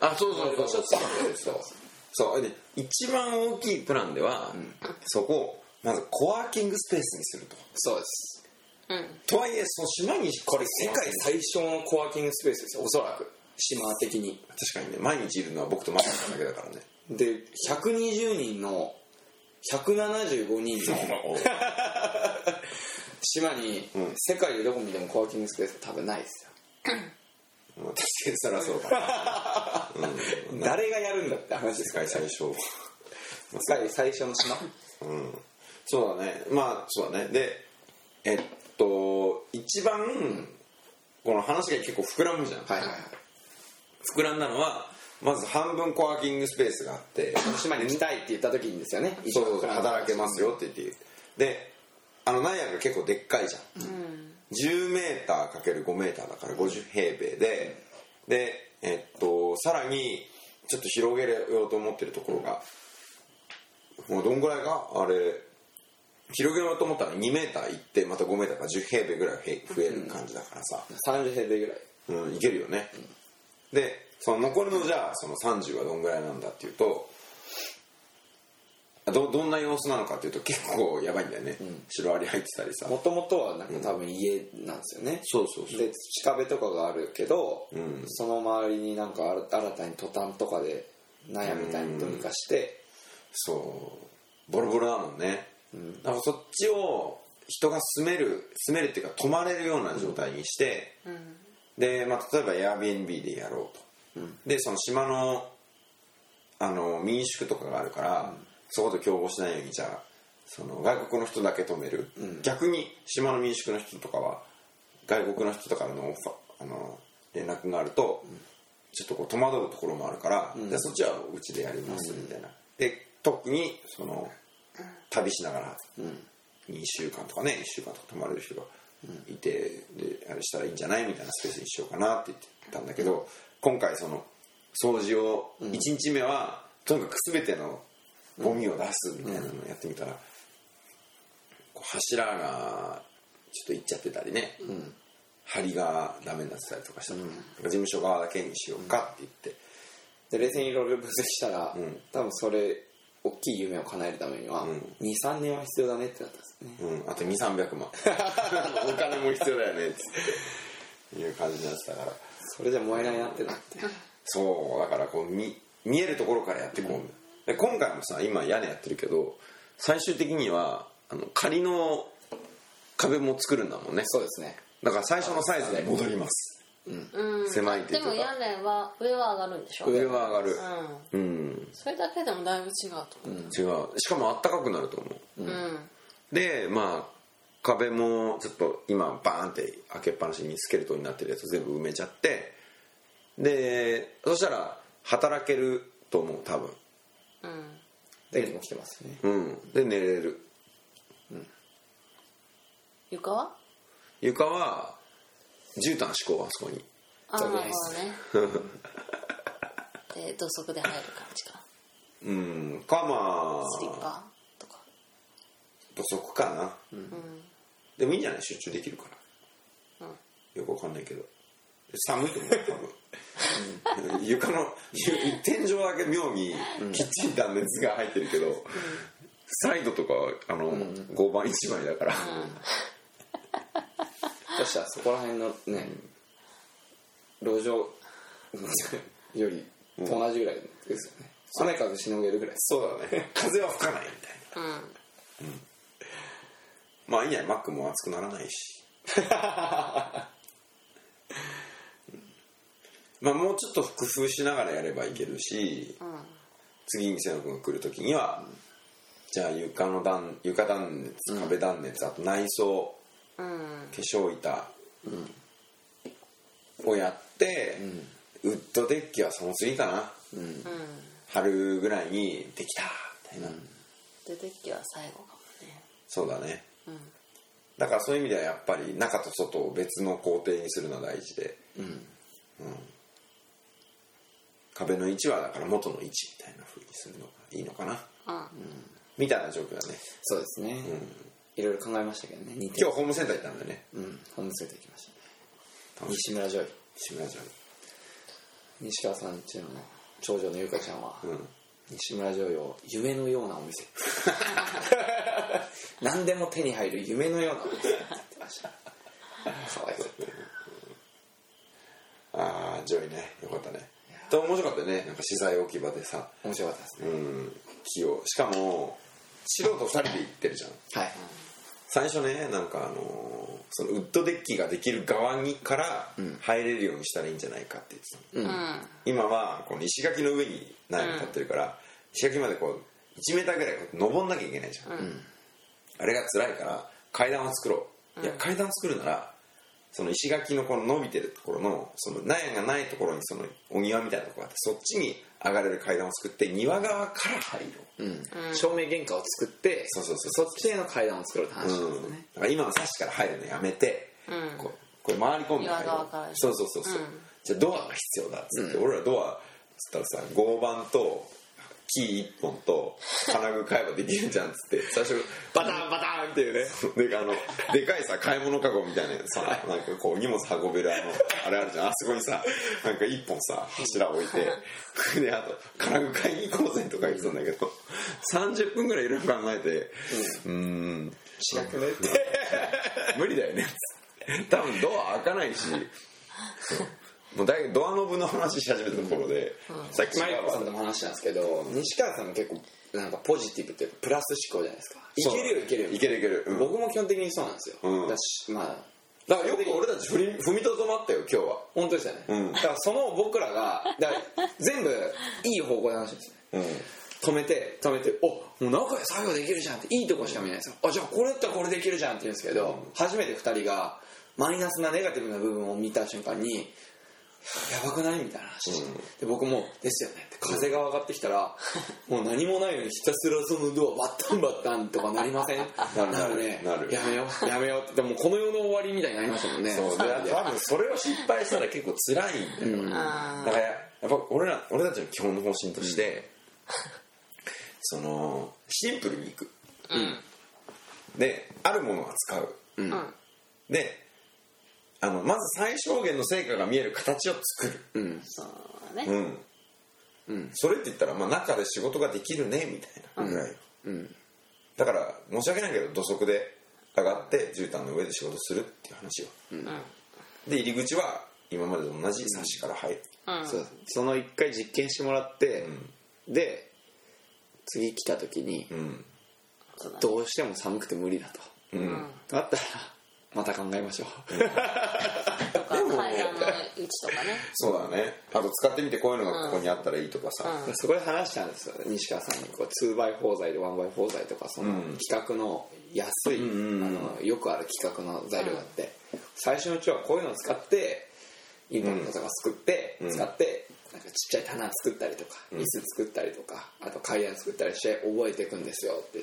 そうで一番大きいプランでは、そこをまずコワーキングスペースにすると。 そうです。 とはいえその島にこれ世界最小のコワーキングスペースですよ、おそらく島的に。 確かにね、毎日いるのは僕とマサさんだけだからね。 で120人の175人の島に、世界でどこ見てもコワーキングスペースは多分ないですよ。 確かにそりゃそうだ、 誰がやるんだって話です。 世界最小世界最小の島、 そうだね。まあそうだね。で一番この話が結構膨らむじゃん。膨らんだのはまず半分コワーキングスペースがあって、 島に来たいって言った時にですよね。 そう働けますよって言って、で納屋が結構でっかいじゃん、10メーター ×5 メーターだから50平米でさらにちょっと広げようと思ってるところがもうどんぐらいかあれ広げようと思ったら2メーター行ってまた5メーターから10平米ぐらい増える感じだからさ、 30平米ぐらいいけるよね、でその残りのじゃあその30はどんぐらいなんだっていうとどんな様子なのかっていうと結構やばいんだよね、シロアリ入ってたりさ。 もともとはなんか多分家なんですよね、 そうで土壁とかがあるけど、その周りになんか新たにトタンとかで納屋みたいにどうにかして、 そうボロボロだもんね、だからそっちを人が住めるっていうか泊まれるような状態にして、で、まあ、例えば Airbnb でやろうと、でその島の民宿とかがあるから、そこと競合しないようにじゃあその外国の人だけ泊める、逆に島の民宿の人とかは外国の人とからの連絡があると、ちょっとこう戸惑うところもあるから、でそっちはうちでやりますみたいな、で特にその旅しながら2週間とかね1週間とか泊まれる人がいて、であれしたらいいんじゃないみたいなスペースにしようかなって言ってたんだけど、今回その掃除を1日目はとにかく全てのゴミを出すみたいなのをやってみたら、こう柱がちょっといっちゃってたりね、梁がダメになってたりとかしたら、事務所側だけにしようかって言って、 で冷静にいろいろ分析したら、多分それ大きい夢を叶えるためには、2,3 年は必要だねってなったんですね、 あと 2,300 万お金も必要だよねっていう感じになってたから、 それじゃ燃えないなってなって、 そうだからこう見えるところからやっていこう、で今回もさ今屋根やってるけど最終的には仮の壁も作るんだもんね。 そうですね、 だから最初のサイズに戻ります、狭いっていうか。 でも屋根は上は上がるんでしょ。 上は上がる、 それだけでもだいぶ違うと思う、 違う、しかもあったかくなると思う、でまあ壁もちょっと今バーンって開けっぱなしにスケルトンになってるやつ全部埋めちゃって、でそしたら働けると思う多分、 電気も来てますね、 で寝れる、 床は絨毯敷こうあそこに。 なるほどねで土足で入る感じか。 まあスリッパとか土足かな、でもいいんじゃない、集中できるから、よくわかんないけど寒いと思う多分床の天井だけ妙にきっちり断熱が入ってるけど、サイドとか5番1枚だから、 そしたらそこら辺のね、路上より同じぐらいですよね、雨風しのげるぐらい。 そうだね、風は吹かないみたいな、まあいいんじゃない、マックも熱くならないしまあもうちょっと工夫しながらやればいけるし、次に瀬野君が来る時には、じゃあ床断熱、壁断熱、あと内装、化粧板をやって、ウッドデッキはその次かな、春ぐらいにできたみたいな、 でデッキは最後かもね。 そうだね、だからそういう意味ではやっぱり中と外を別の工程にするのが大事で、壁の位置はだから元の位置みたいな風にするのがいいのかな、みたいな状況だね。 そうですね、いろいろ考えましたけどね。 今日ホームセンター行ったんだよね。 ホームセンター行きましたね。西村ジョイ、西川さんちの長女のゆかちゃんは、西村ジョイを夢のようなお店何でも手に入る夢のようなお店って言ってました可愛かった。 ああジョイね、よかったね。と面白かったよね、なんか資材置き場でさ。 面白かったですね。 木をしかも素人2人で行ってるじゃん。 はい。 最初ね、なんかそのウッドデッキができる側にから入れるようにしたらいいんじゃないかって言ってた、今はこの石垣の上に苗が立ってるから、石垣までこう1メーターぐらい登んなきゃいけないじゃん、あれが辛いから階段を作ろう、いや階段作るならその石垣のこの伸びてるところのその苗がないところにそのお庭みたいなところがあって、そっちに上がれる階段を作って庭側から入ろう、 正面玄関を作って、 そっちへの階段を作ろうって話ですね、 だから今のサッシから入るのやめて、これ回り込んで入ろう、そう、じゃあドアが必要だっつって、俺らドアっつったらさ、合板とキー1本と金具買えばできるじゃんっつって最初バタンバタンっていうねでかいさ買い物カゴみたいなさなんかこう荷物運べるあれあるじゃん、あそこにさなんか1本さ柱置いてであと金具買いに行こうぜとか言ってたんだけど30分ぐらいいろいろ考えてしなくねって無理だよね多分ドア開かないしもうだいぶドアノブの話し始めたところで、 さっきマリコさんとも話したんですけど西川さんも結構なんかポジティブっていうかプラス思考じゃないですか。いけるよいけるよいけるいける、 僕も基本的にそうなんですよ、だしまあだからよく俺たち踏みとどまったよ今日は。 本当ですよね、だからその僕らが全部いい方向で話してるんですね、止めてもう中で作業できるじゃんっていいとこしか見ないですよ。じゃあこれってこれできるじゃんって言うんですけど、初めて2人がマイナスなネガティブな部分を見た瞬間にやばくないみたいな話して、で僕もですよねって風が上がってきたらもう何もないようにひたすらそのドアバッタンバッタンとかなりませんなるねやめようってでもこの世の終わりみたいになりましたもんね。 そうで多分それを失敗したら結構辛いんだよ、だからやっぱ俺たちの基本の方針として、そのシンプルにいく、であるものは使う、でまず最小限の成果が見える形を作る、 そうね、 それって言ったら、中で仕事ができるねみたいなぐらい、だから申し訳ないけど土足で上がって絨毯の上で仕事するっていう話を、で入り口は今までと同じサッシから入る、 その1回実験してもらって、で次来た時に、どうしても寒くて無理だと、だったらまた考えましょうとか階段の位置とかねそうだね、あと使ってみてこういうのがここにあったらいいとかさ、 そこで話したんですよ西川さんに2x4 材で 1x4 材とかその規格の安い、よくある規格の材料があって、最初のうちはこういうのを使ってインパクトとか使ってなんかちっちゃい棚作ったりとか椅子作ったりとかあと階段作ったりして覚えていくんですよって言った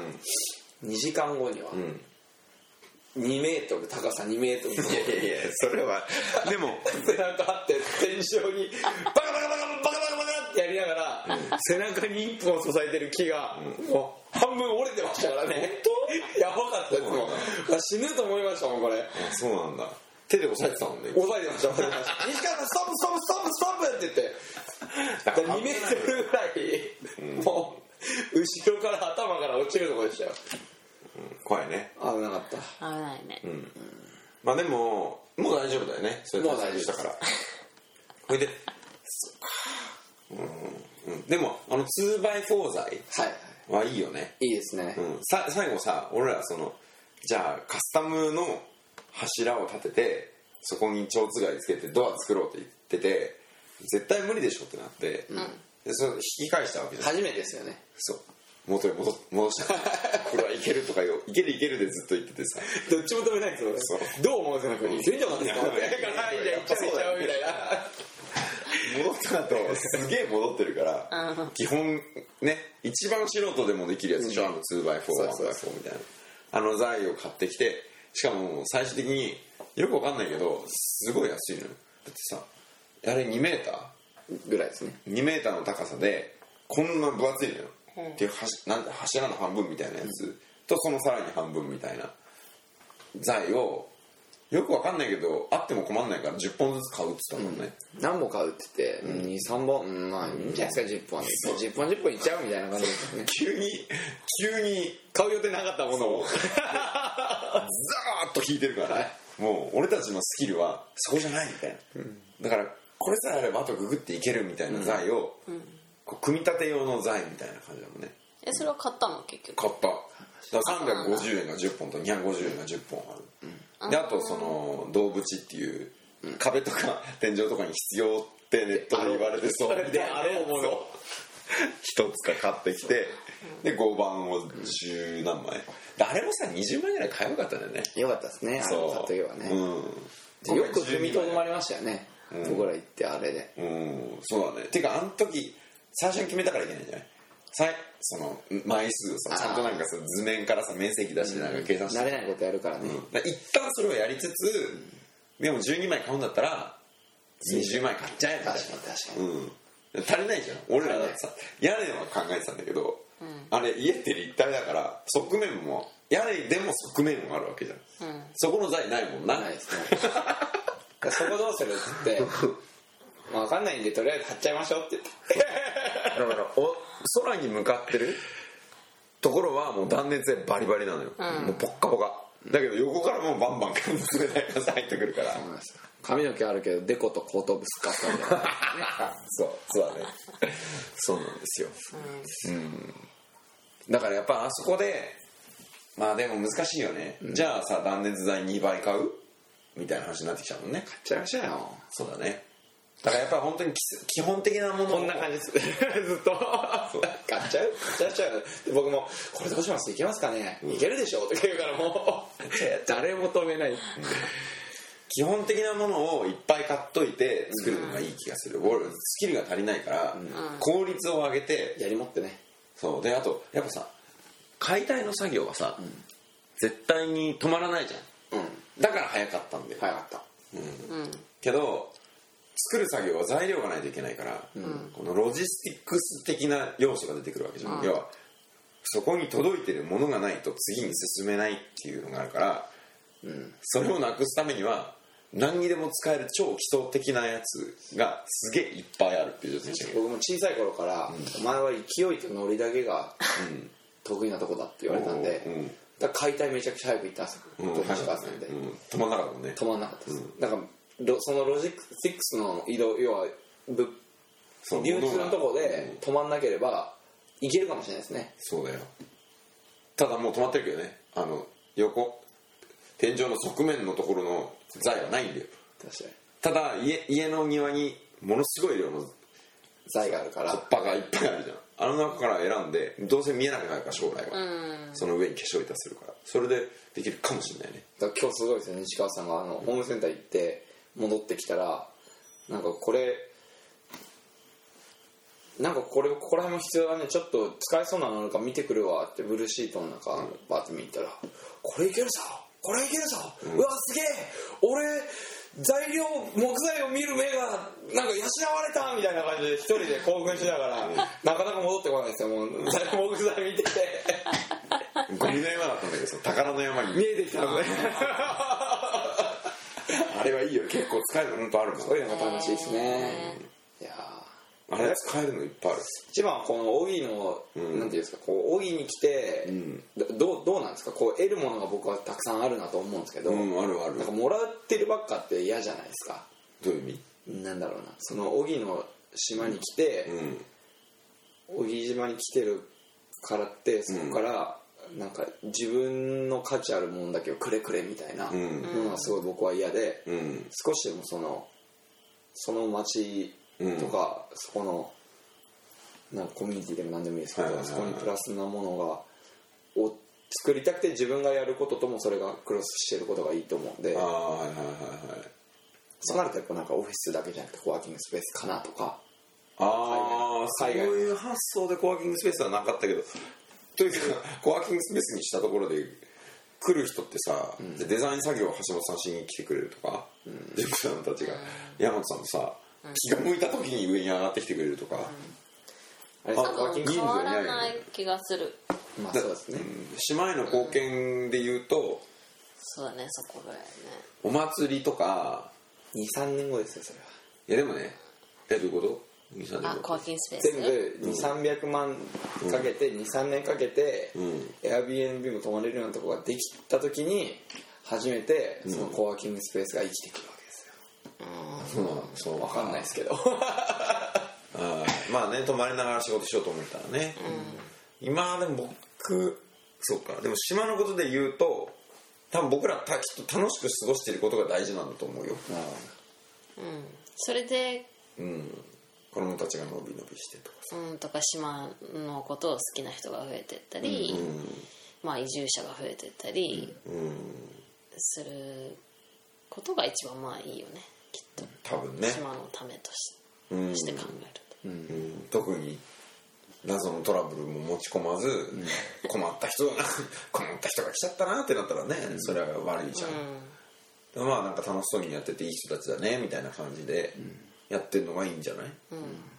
、2時間後には、2メートル高さ2メートルいやそれはでも背中あって天井にバカバカバカバカバカってやりながら、背中に一本支えてる木が、もう半分折れてましたからね。やばかったですもん、死ぬと思いましたもんこれ。 そうなんだ、手で押さえてたもんね。 押さえてました西川さんストップストップストップストップって言って2メートルぐらい、もう後ろから頭から落ちるところでしたよ。 怖いね、 危なかった。 危ないね、 でももう大丈夫だよね、それもう大丈夫したからこれででも2x4 材はいいよね、 いいですね、 最後さ俺らじゃあカスタムの柱を立ててそこに蝶つがいつけてドア作ろうって言ってて絶対無理でしょってなって、でそれ引き返したわけじゃん。 初めてですよね。 そう元に戻したこれはいけるとかいけるいけるでずっと言っててさどっちも止めないですよね。どう思うじゃなくていけるんじゃないですか戻った後すげえ戻ってるから基本ね一番素人でもできるやつでしょ、2x4 1x4 みたいな材を買ってきて、しかも最終的によくわかんないけどすごい安いのよ。だってさあれ2メーターぐらいですね。 2メーターの高さでこんな分厚いのよ、っていう柱の半分みたいなやつとそのさらに半分みたいな材をよくわかんないけどあっても困んないから10本ずつ買うって言ったもんね、 何本買うって言って、2,3本いいんじゃないですか、10本10本いっちゃうみたいな感じですね急に買う予定なかったものをザーッと引いてるからね、もう俺たちのスキルはそこじゃないみたいな、だからこれさえあればあとググっていけるみたいな材を、こう組み立て用の材みたいな感じだもんね。 それは買ったの結局。 買った。だから350円が10本と250円が10本ある、であとその銅縁っていう壁とか天井とかに必要ってネットで言われてそうみたいなものを一つか買ってきて、で5番を10何枚あれもさ20枚ぐらい買えばよかったんだよね。 よかったですね、買った時はね、よく踏みとどまりましたよね、僕ら行ってあれで。 そうだね。てかあの時最初に決めたからいけないんじゃない？その枚数をさちゃんとなんかさ図面からさ面積出してなんか計算して、 慣れないことやるからね、 一旦それをやりつつ、でも12枚買うんだったら20枚買っちゃえみたいな。 確かに足りないじゃん。俺らだってさ屋根は考えてたんだけど、あれ家って立体だから側面も屋根でも側面もあるわけじゃん、そこの材ないもんな。 ないですねそこどうするって言って分かんないんでとりあえず貼っちゃいましょうって言ってだから空に向かってるところはもう断熱でバリバリなのよ、もうポッカポカだけど横からもうバンバン冷たい風入ってくるから。そうなんですよ。 髪の毛あるけどデコと後頭部スカスカみたいなそうだねそうなんですよ、だからやっぱあそこでまあでも難しいよね、じゃあさ断熱材2倍買うみたいな話になってきちゃうもんね。 買っちゃいましたよ。 そうだね。だからやっぱり本当に基本的なものこんな感じですずっと買っちゃうで僕もこれどうします？いけますかね？いけるでしょって言うからもう誰も止めない、 基本的なものをいっぱい買っといて作るのがいい気がする、俺スキルが足りないから、効率を上げてやりもってね。 そうで、あとやっぱさ解体の作業はさ、絶対に止まらないじゃん、だから早かったんだよ。 早かった、 けど作る作業は材料がないといけないから、このロジスティックス的な要素が出てくるわけじゃん、要はそこに届いてるものがないと次に進めないっていうのがあるから、それをなくすためには何にでも使える超基礎的なやつがすげえいっぱいあるっていう状態。 僕も小さい頃から、お前は勢いとノリだけが得意なとこだって言われたんで、だから解体めちゃくちゃ早く行ったんですよ、 止まんなかったもんね。 止まんなかったです、だからそのロジック6の移動、要は流通のとこで止まんなければいけるかもしれないですね。 そうだよ。ただもう止まってるけどね、横天井の側面のところの材はないんだよ。 確かに。 ただ家の庭にものすごい量の材があるから葉っぱがいっぱいあるじゃん。あの中から選んでどうせ見えなくなるから将来は、その上に化粧板するからそれでできるかもしれないね。 だから今日すごいですよね、西川さんがホームセンター行って戻ってきたらなんかこれここら辺も必要だね、ちょっと使えそうなのか見てくるわってブルーシートの中バーって見たら、これいけるぞこれいけるぞ、うわすげえ俺材料木材を見る目がなんか養われたみたいな感じで一人で興奮しながらなかなか戻ってこないですよ。もう木材見ててゴミの山だったんだけどさ、宝の山に見えてきたのねあれはいいよ、結構使えるの本当あるもん。 そういうのが楽しいですね。いやあれ使えるのいっぱいある。 一番このオギの、なんていうんですか、こうオギに来て、どうなんですか、こう得るものが僕はたくさんあるなと思うんですけど、 あるある。 なんかもらってるばっかって嫌じゃないですか。 どういう意味？なんだろうな、そのオギの島に来て、小木島に来てるからってそこから、なんか自分の価値あるものだけをくれくれみたいなのがすごい僕は嫌で、少しでもその町とか、そこのなんかコミュニティでも何でもいいですけど、そこにプラスなものを作りたくて自分がやることともそれがクロスしてることがいいと思うんで、そうなるとやっぱなんかオフィスだけじゃなくてコワーキングスペースかなとか。 そういう発想でコワーキングスペースはなかったけど、というかコワーキングスペースにしたところで来る人ってさ、デザイン作業を橋本さんしに来てくれるとか、ジェフさんたちが山本さんとさ、気が向いた時に上に上がってきてくれるとか、 変わらない気がする。 まあそうですね。 島への貢献で言うと、 そうだね、そこぐらいね。 お祭りとか 2,3 年後ですよそれは。 いやでもね、どういうこと？ コワーキングスペース全部2,300万かけて、2,3 年かけて、Airbnb も泊まれるようなところができた時に初めてそのコワーキングスペースが生きてくるわけですよ。そう分かんないですけどまあね、泊まりながら仕事しようと思ったらね、今でもそうか、でも島のことで言うと多分僕らきっと楽しく過ごしていることが大事なんだと思うよ。 それで子供たちが伸び伸びしてとかさ、 とか島のことを好きな人が増えていったり、まあ移住者が増えていったりすることが一番まあいいよね、きっと。 多分ね、 島のためとして考えると、特に謎のトラブルも持ち込まず、困った人が来ちゃったなってなったらね、それは悪いじゃん。まあなんか楽しそうにやってていい人たちだねみたいな感じでやってるのがいいんじゃない？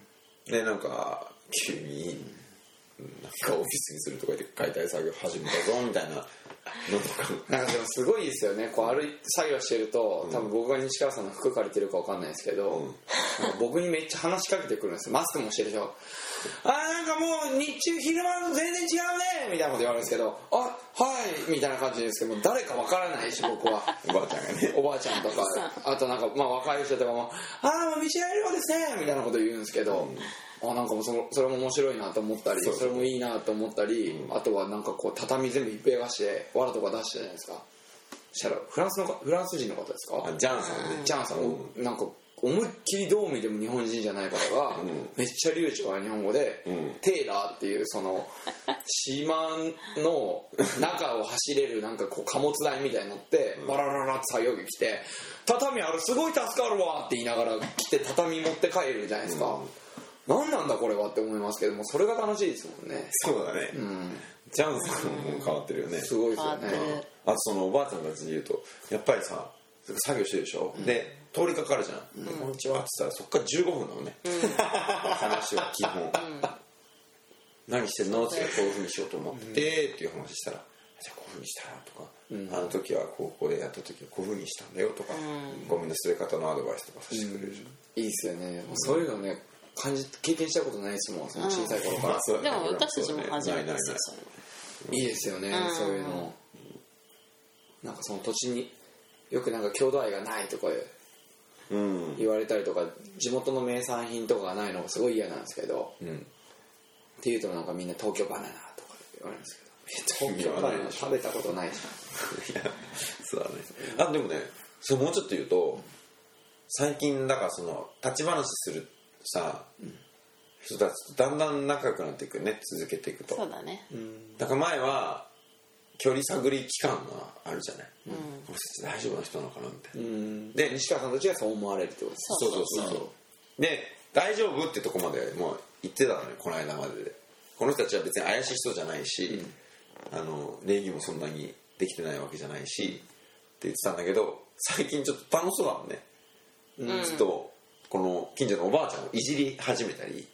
でなんか急になんかオフィスにするとか言って解体作業始めたぞみたいなのとかなんかでもすごいですよね。こう作業してると、多分僕が西川さんの服借りてるか分かんないですけど、なんか僕にめっちゃ話しかけてくるんですよ。マスクもしてるでしょ。なんかもう日中昼間と全然違うねみたいなこと言われるんですけど、はいみたいな感じですけど、もう誰か分からないし僕はおばあちゃんがね、 おばあちゃんとか、あとなんかまあ若い人とかももう道のりようですねみたいなこと言うんですけど、なんかもうそれも面白いなと思ったり、それもいいなと思ったり、あとはなんかこう畳全部ひっぺがして藁とか出したじゃないですか。したらフランス人の方ですか、 ジャンさんね、 ジャンさん、なんか思いっきりどう見ても日本人じゃない方が、めっちゃ流暢な日本語で、テーラーっていうその島の中を走れるなんかこう貨物台みたいに乗ってバラララって作業着着て、畳あるすごい助かるわって言いながら来て畳持って帰るじゃないですか。何なんだこれはって思いますけども、それが楽しいですもんね。 そうだね、ジャンさんも変わってるよね。 すごいですよね。 あとそのおばあちゃんたちで言うとやっぱりさ作業してるでしょ、で通りかかるじゃん、こんにちはって言ったらそっから15分なのね、話は基本、何してんのって言ったらこういうふうにしようと思ってっていう話したら、じゃあこういうふうにしたらとか、あの時は高校でやった時はこういうふうにしたんだよとか、ゴミの捨て方のアドバイスとかさせてくれるじゃん、 いいですよね。そういうのね経験したことないですもん、その小さい頃から、 でも私たちも初めてですよ。 いいですよね、そういうの。なんかその土地によくなんか郷土愛がないとか言われたりとか、地元の名産品とかがないのがすごい嫌なんですけど、っていうとなんかみんな東京バナナとか言われるんですけど、東京バナナ食べたことないじゃん。 そうだね。でもね、それもうちょっと言うと、最近だからその立ち話するさ、人たちとだんだん仲良くなっていくよね、続けていくと。 そうだね。 だから前は距離探り期間があるじゃない、この人大丈夫な人なのかなみたいな、で西川さんたちがそう思われるってことです。 そうで大丈夫ってとこまでもう言ってたのね、この間までで。この人たちは別に怪しい人じゃないし、礼儀もそんなにできてないわけじゃないしって言ってたんだけど、最近ちょっと楽しそうだもんね、ずっとこの近所のおばあちゃんをいじり始めたり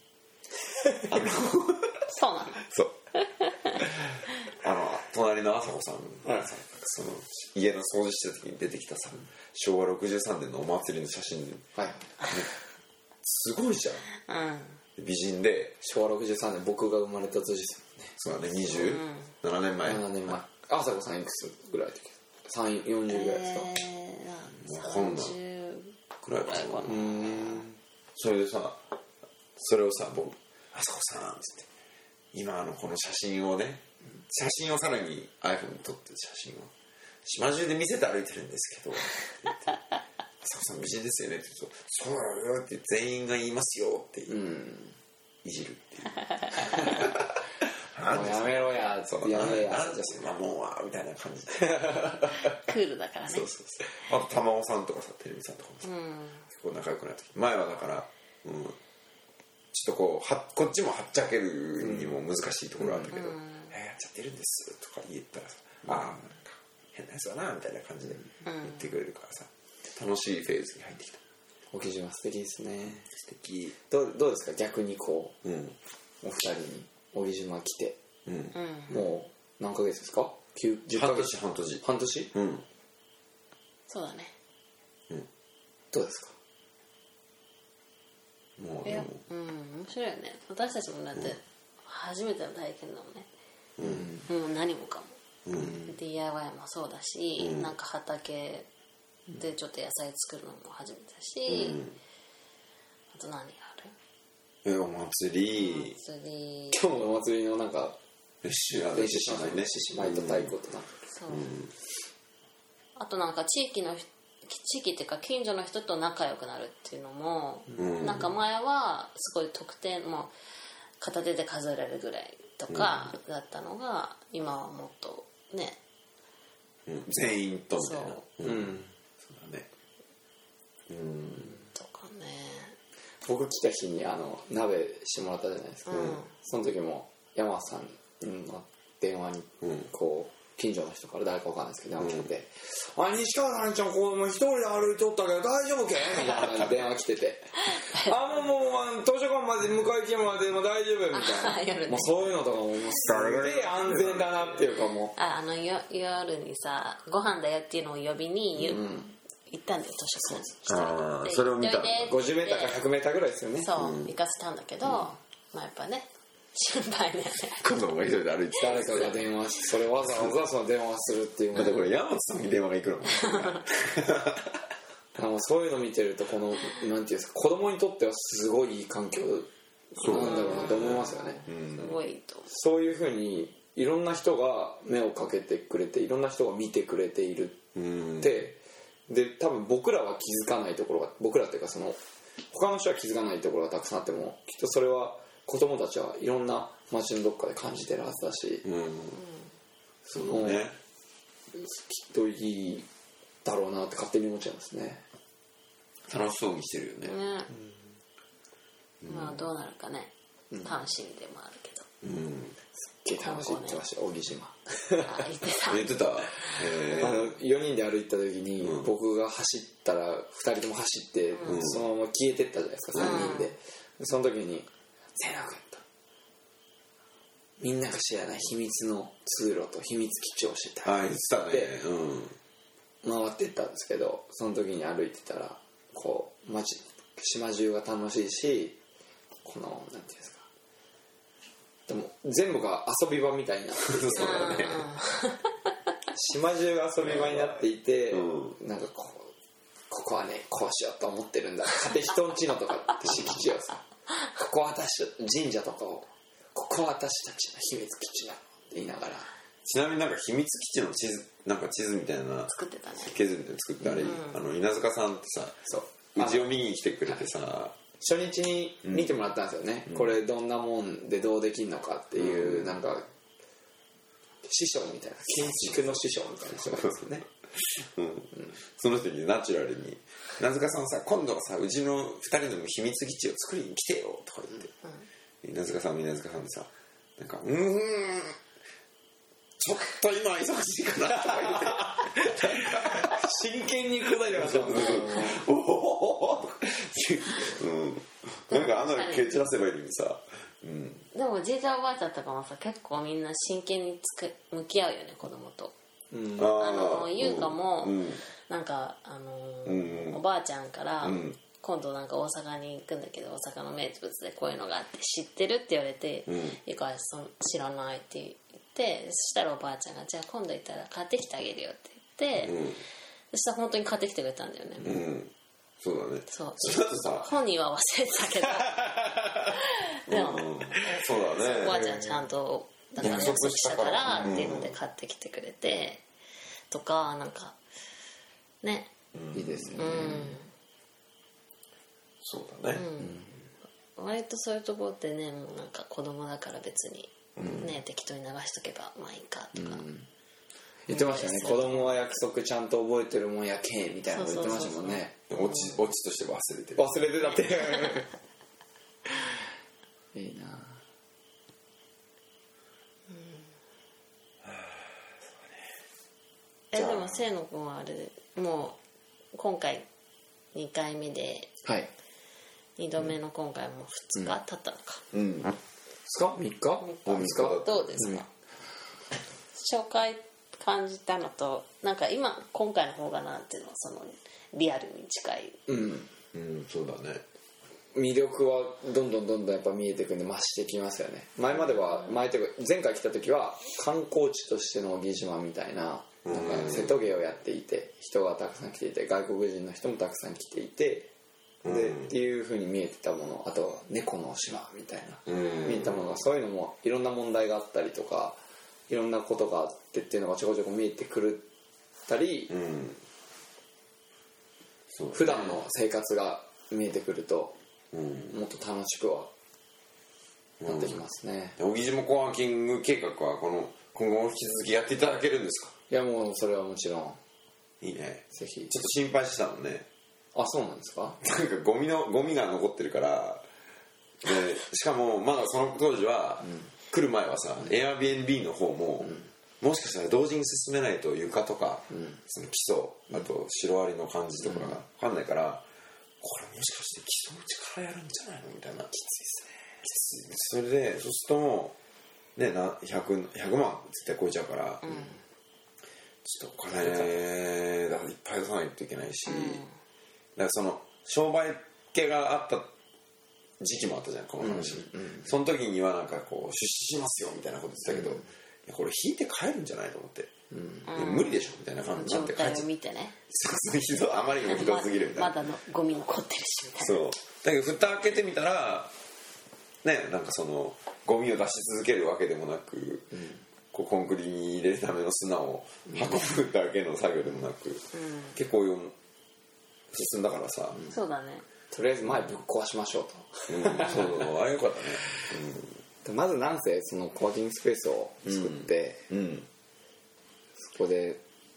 そうなの。 そう隣の朝子さんがさ、その家の掃除してた時に出てきたさ、昭和63年のお祭りの写真、すごいじゃん、美人で。 昭和63年僕が生まれた年ですそうだね、27年前。 7年前。朝子さんいくつぐらいの時？40ぐらいですか？ わかんないぐらいかな。それでさ、それをさ、僕朝子さんっつって、今この写真をさらに iPhone に撮ってる写真を島中で見せて歩いてるんですけど朝子さん美人ですよねって言うと、そうだよって全員が言いますよっていじるっていうもうやめろやって、やめろやなんじゃそんなもんはみたいな感じでクールだからね。 そうあと玉緒さんとかさ、テレビさんとかもさ、結構仲良くなってきて、前はだから、ちょっとこっちもはっちゃけるにも難しいところがあったけど、やっちゃってるんですとか言ったらさ、なんか変なやつだなみたいな感じで言ってくれるからさ、楽しいフェーズに入ってきた。 沖島素敵ですね。 素敵。 どうですか、逆にこう、お二人に沖島来て、もう何ヶ月ですか？10ヶ月。 半年。 そうだね。 どうですか？ もう面白いよね。私たちもだって初めての体験だもんね。もう何もかも、DIY もそうだし、なんか畑でちょっと野菜作るのも初めてだし、あと何がある？ お祭り。 今日のお祭りのなんか練習しないね。 獅子舞と太鼓となんか、 そう、あとなんか地域っていうか近所の人と仲良くなるっていうのも、なんか前はすごい特定も片手で数えられるぐらいとかだったのが、今はもっとね、 全員とみたいな。そうだね。 とかね。 僕来た日に鍋してもらったじゃないですか、その時も山さんの電話にこう近所の人から誰かわかんないですけど電話来てて「あ、西川さんちゃん子供一人で歩いとったけど大丈夫け?」みたいな感じで電話来てて「あ、もう図書館まで迎え行きまでも大丈夫」みたいなもうそういうのとかもすげえ安全だなっていうかもう夜にさご飯だよっていうのを呼びに行ったんだよ図書館それを見た 50m から 100m ぐらいですよね。 そう、行かせたんだけど、まあやっぱね心配だよね。 子供が一人で歩いてた誰かが電話してそれわざわざその電話するっていうだってこれ山本さんに電話が行くのもそういうの見てるとこのなんていうんですか子供にとってはすごいいい環境なんだろうなと思いますよね。 すごいとそういうふうにいろんな人が目をかけてくれていろんな人が見てくれているってで多分僕らは気づかないところが僕らっていうかその他の人は気づかないところがたくさんあってもきっとそれは子供たちはいろんな街のどっかで感じてるはずだし、 そうね、 きっといいだろうなって勝手に思っちゃいますね。 楽しそうにしてるよね。 まあどうなるかね、楽しみでもあるけど。 すっげえ楽しいって言ってました小木島。 言ってた。 4人で歩いた時に僕が走ったら2人とも走ってそのまま消えてったじゃないですか3人で。その時にせいな君とみんなが知らない秘密の通路と秘密基地をしてた言ってたね、 回ってったんですけどその時に歩いてたらこう島中が楽しいしこのなんていうんですかでも全部が遊び場みたいになっていてそうだね島中が遊び場になっていて、なんかここはねこうしようと思ってるんだ勝手人んちのとかって敷地をさここは私神社とかをここは私たちの秘密基地なのって言いながらちなみになんか秘密基地の地図なんか地図みたいな作ってたね設計図みたいな作ってあれ、稲塚さんってさうちを見に来てくれてさ初日に見てもらったんですよね、これどんなもんでどうできんのかっていう、なんか師匠みたいな建築の師匠みたいな人がいるんですよねその人にナチュラルに「稲塚さんさ今度はさうちの2人の秘密基地を作りに来てよ」とか言って、稲塚さんも稲塚さんでさなんかちょっと今忙しいかなとか言って真剣に答えてましたもんねなんかあんなの蹴散らせばいいのにさ、 でもじいちゃんおばあちゃんとかもさ結構みんな真剣に向き合うよね子供と。優香もなんかおばあちゃんから今度なんか大阪に行くんだけど大阪の名物でこういうのがあって知ってるって言われて優香は知らないって言ってそしたらおばあちゃんがじゃあ今度行ったら買ってきてあげるよって言ってそしたら本当に買ってきてくれたんだよね。 そうだね。 そうだとさ本人は忘れてたけどでもそうだねおばあちゃんちゃんとだから約束したからっていうので買ってきてくれてとかなんかねいいですね、 そうだね、 割とそういうところってねもうなんか子供だから別にね、適当に流しとけばまあいいかとか、 言ってましたね子供は約束ちゃんと覚えてるもんやけみたいなこと言ってましたもんね。 オチとして忘れてるだっていいなでも清野君はあれもう今回2回目で、2度目の今回も2日経ったのか、 2日 ?3 日どうですか、紹介感じたのとなんか今回の方がなんていうのそのリアルに近いそうだね魅力はどんどんやっぱ見えてくんで増してきますよね。前というか前回来た時は観光地としての小木島みたいななんか瀬戸芸をやっていて人がたくさん来ていて外国人の人もたくさん来ていてでっていう風に見えてたものあとは猫の島みたいな見えたものがそういうのもいろんな問題があったりとかいろんなことがあってっていうのがちょこちょこ見えてくるたり、普段の生活が見えてくると、もっと楽しくはなってきますね。 小木島コワーキング計画は今後も引き続きやっていただけるんですか？ いやもうそれはもちろんいいね。 ぜひ。 ちょっと心配してたもんね。 あ、そうなんですか？ なんかゴミが残ってるからでしかもまだその当時は、来る前はさ Airbnb の方も、 もしかしたら同時に進めないと床とか、その基礎あとシロアリの感じとかが分かんないから、これもしかして基礎打ちからやるんじゃないのみたいな。きついですね。それでそうするともうね100万絶対超えちゃうから、ちょっとお金だからいっぱい出さないといけないし、だからその商売系があった時期もあったじゃんこの話に、その時にはなんかこう出資しますよみたいなこと言ってたけど、いやこれ引いて帰るんじゃないと思って、無理でしょみたいな感じになって帰っちゃう。 状態を見てね。 あまりにもひどすぎるみたいな。 まだのゴミ残ってるしみたいな。 そうだけど蓋開けてみたらね、なんかそのゴミを出し続けるわけでもなく、こうコンクリに入れるための砂を運ぶだけの作業でもなく、結構進んだからさ、 そうだね。 とりあえず前ぶっ壊しましょうと、 そうあれよかったね、 まずなんせそのコワーキングスペースを作って、そこで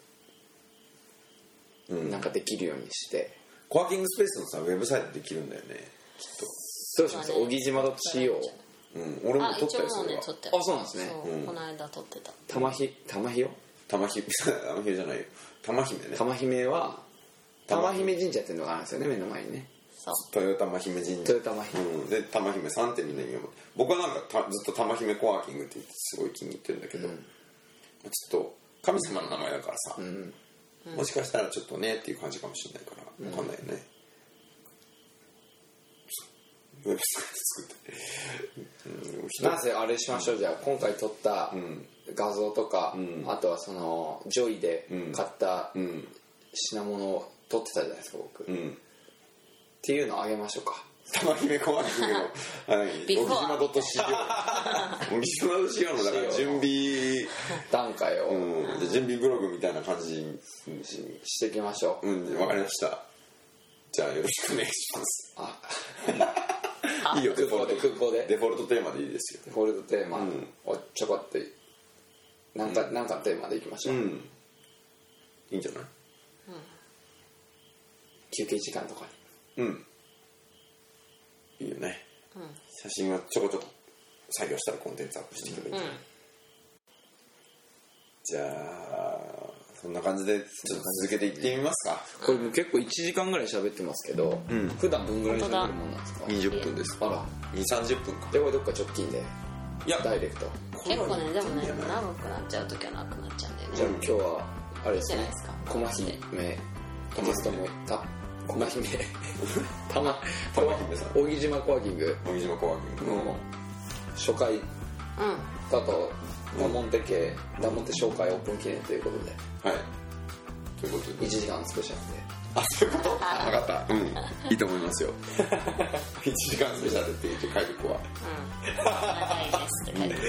なんかできるようにして、 コワーキングスペースのさウェブサイトできるんだよねきっと。 どうしました？小木島 .co。 俺も撮ったよそれは。 あ、そうなんですね。 この間撮ってた。 玉ひよ玉姫じゃないよ、玉姫ね。 玉姫は玉姫神社っていうのがあるんですよね、目の前にね。 豊玉姫神社、 豊玉姫、 で玉姫さんってみんなに読む。僕はなんかずっと玉姫コワーキングって言ってすごい気に入ってるんだけど、ちょっと神様の名前だからさ、もしかしたらちょっとねっていう感じかもしれないから分かんないよね、ウェブサイト作ってなぜあれしましょう。じゃあ今回撮った画像とか、あとはそのジョイで買った品物を撮ってたじゃないですか僕、っていうのをあげましょうか。 玉姫コワーキングの小木島.co 小木島.co のだから準備段階を、 準備ブログみたいな感じにしていきましょう。 わかりました。じゃあよろしくお願いします。いいよ、 空港でデフォルトテーマでいいですよ。 デフォルトテーマをちょこっとなんかテーマでいきましょう。 いいんじゃない？ 休憩時間とかに。 いいよね。写真はちょこちょこ作業したらコンテンツアップしていけばいいんじゃない？じゃあそんな感じでちょっと続けていってみますか。 これも結構1時間ぐらい喋ってますけど、普段どんぐらい喋るもんなんですか ？20分です。 あら、 2、30分か。 でこれどっか直近で、いやダイレクト。 結構ね、でもね長くなっちゃう時は長くなっちゃうんだよね。 じゃあ今日はあれですね、 じゃないですか。 駒姫ゲストも駒姫玉姫さん、 小木島コワーキングの初回だとダモンテ紹介オープン記念ということで、 ということで 1時間のスペシャルで。 あ、そういうこと？分かった。いいと思いますよ。1時間スペシャルって言って書いてこは。 長いですって書いてる。 い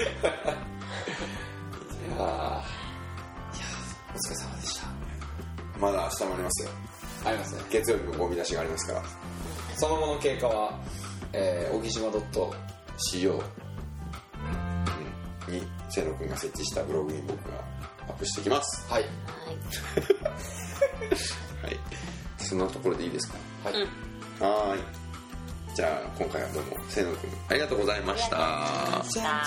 やお疲れ様でした。 まだ明日もありますよ。 ありますね。 月曜日もゴミ出しがありますから。 その後の経過は、小木島.co に清野くんが設置したブログに僕がアップしていきます。 はい。 はい。そんなところでいいですか？ はい。 はい。じゃあ今回はどうも清野くんありがとうございました。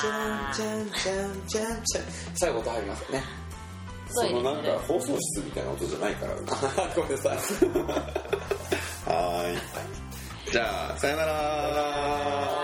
最後音入りますよね。 そのなんか放送室みたいな音じゃないからごめんなさい。 はい。じゃあさよなら。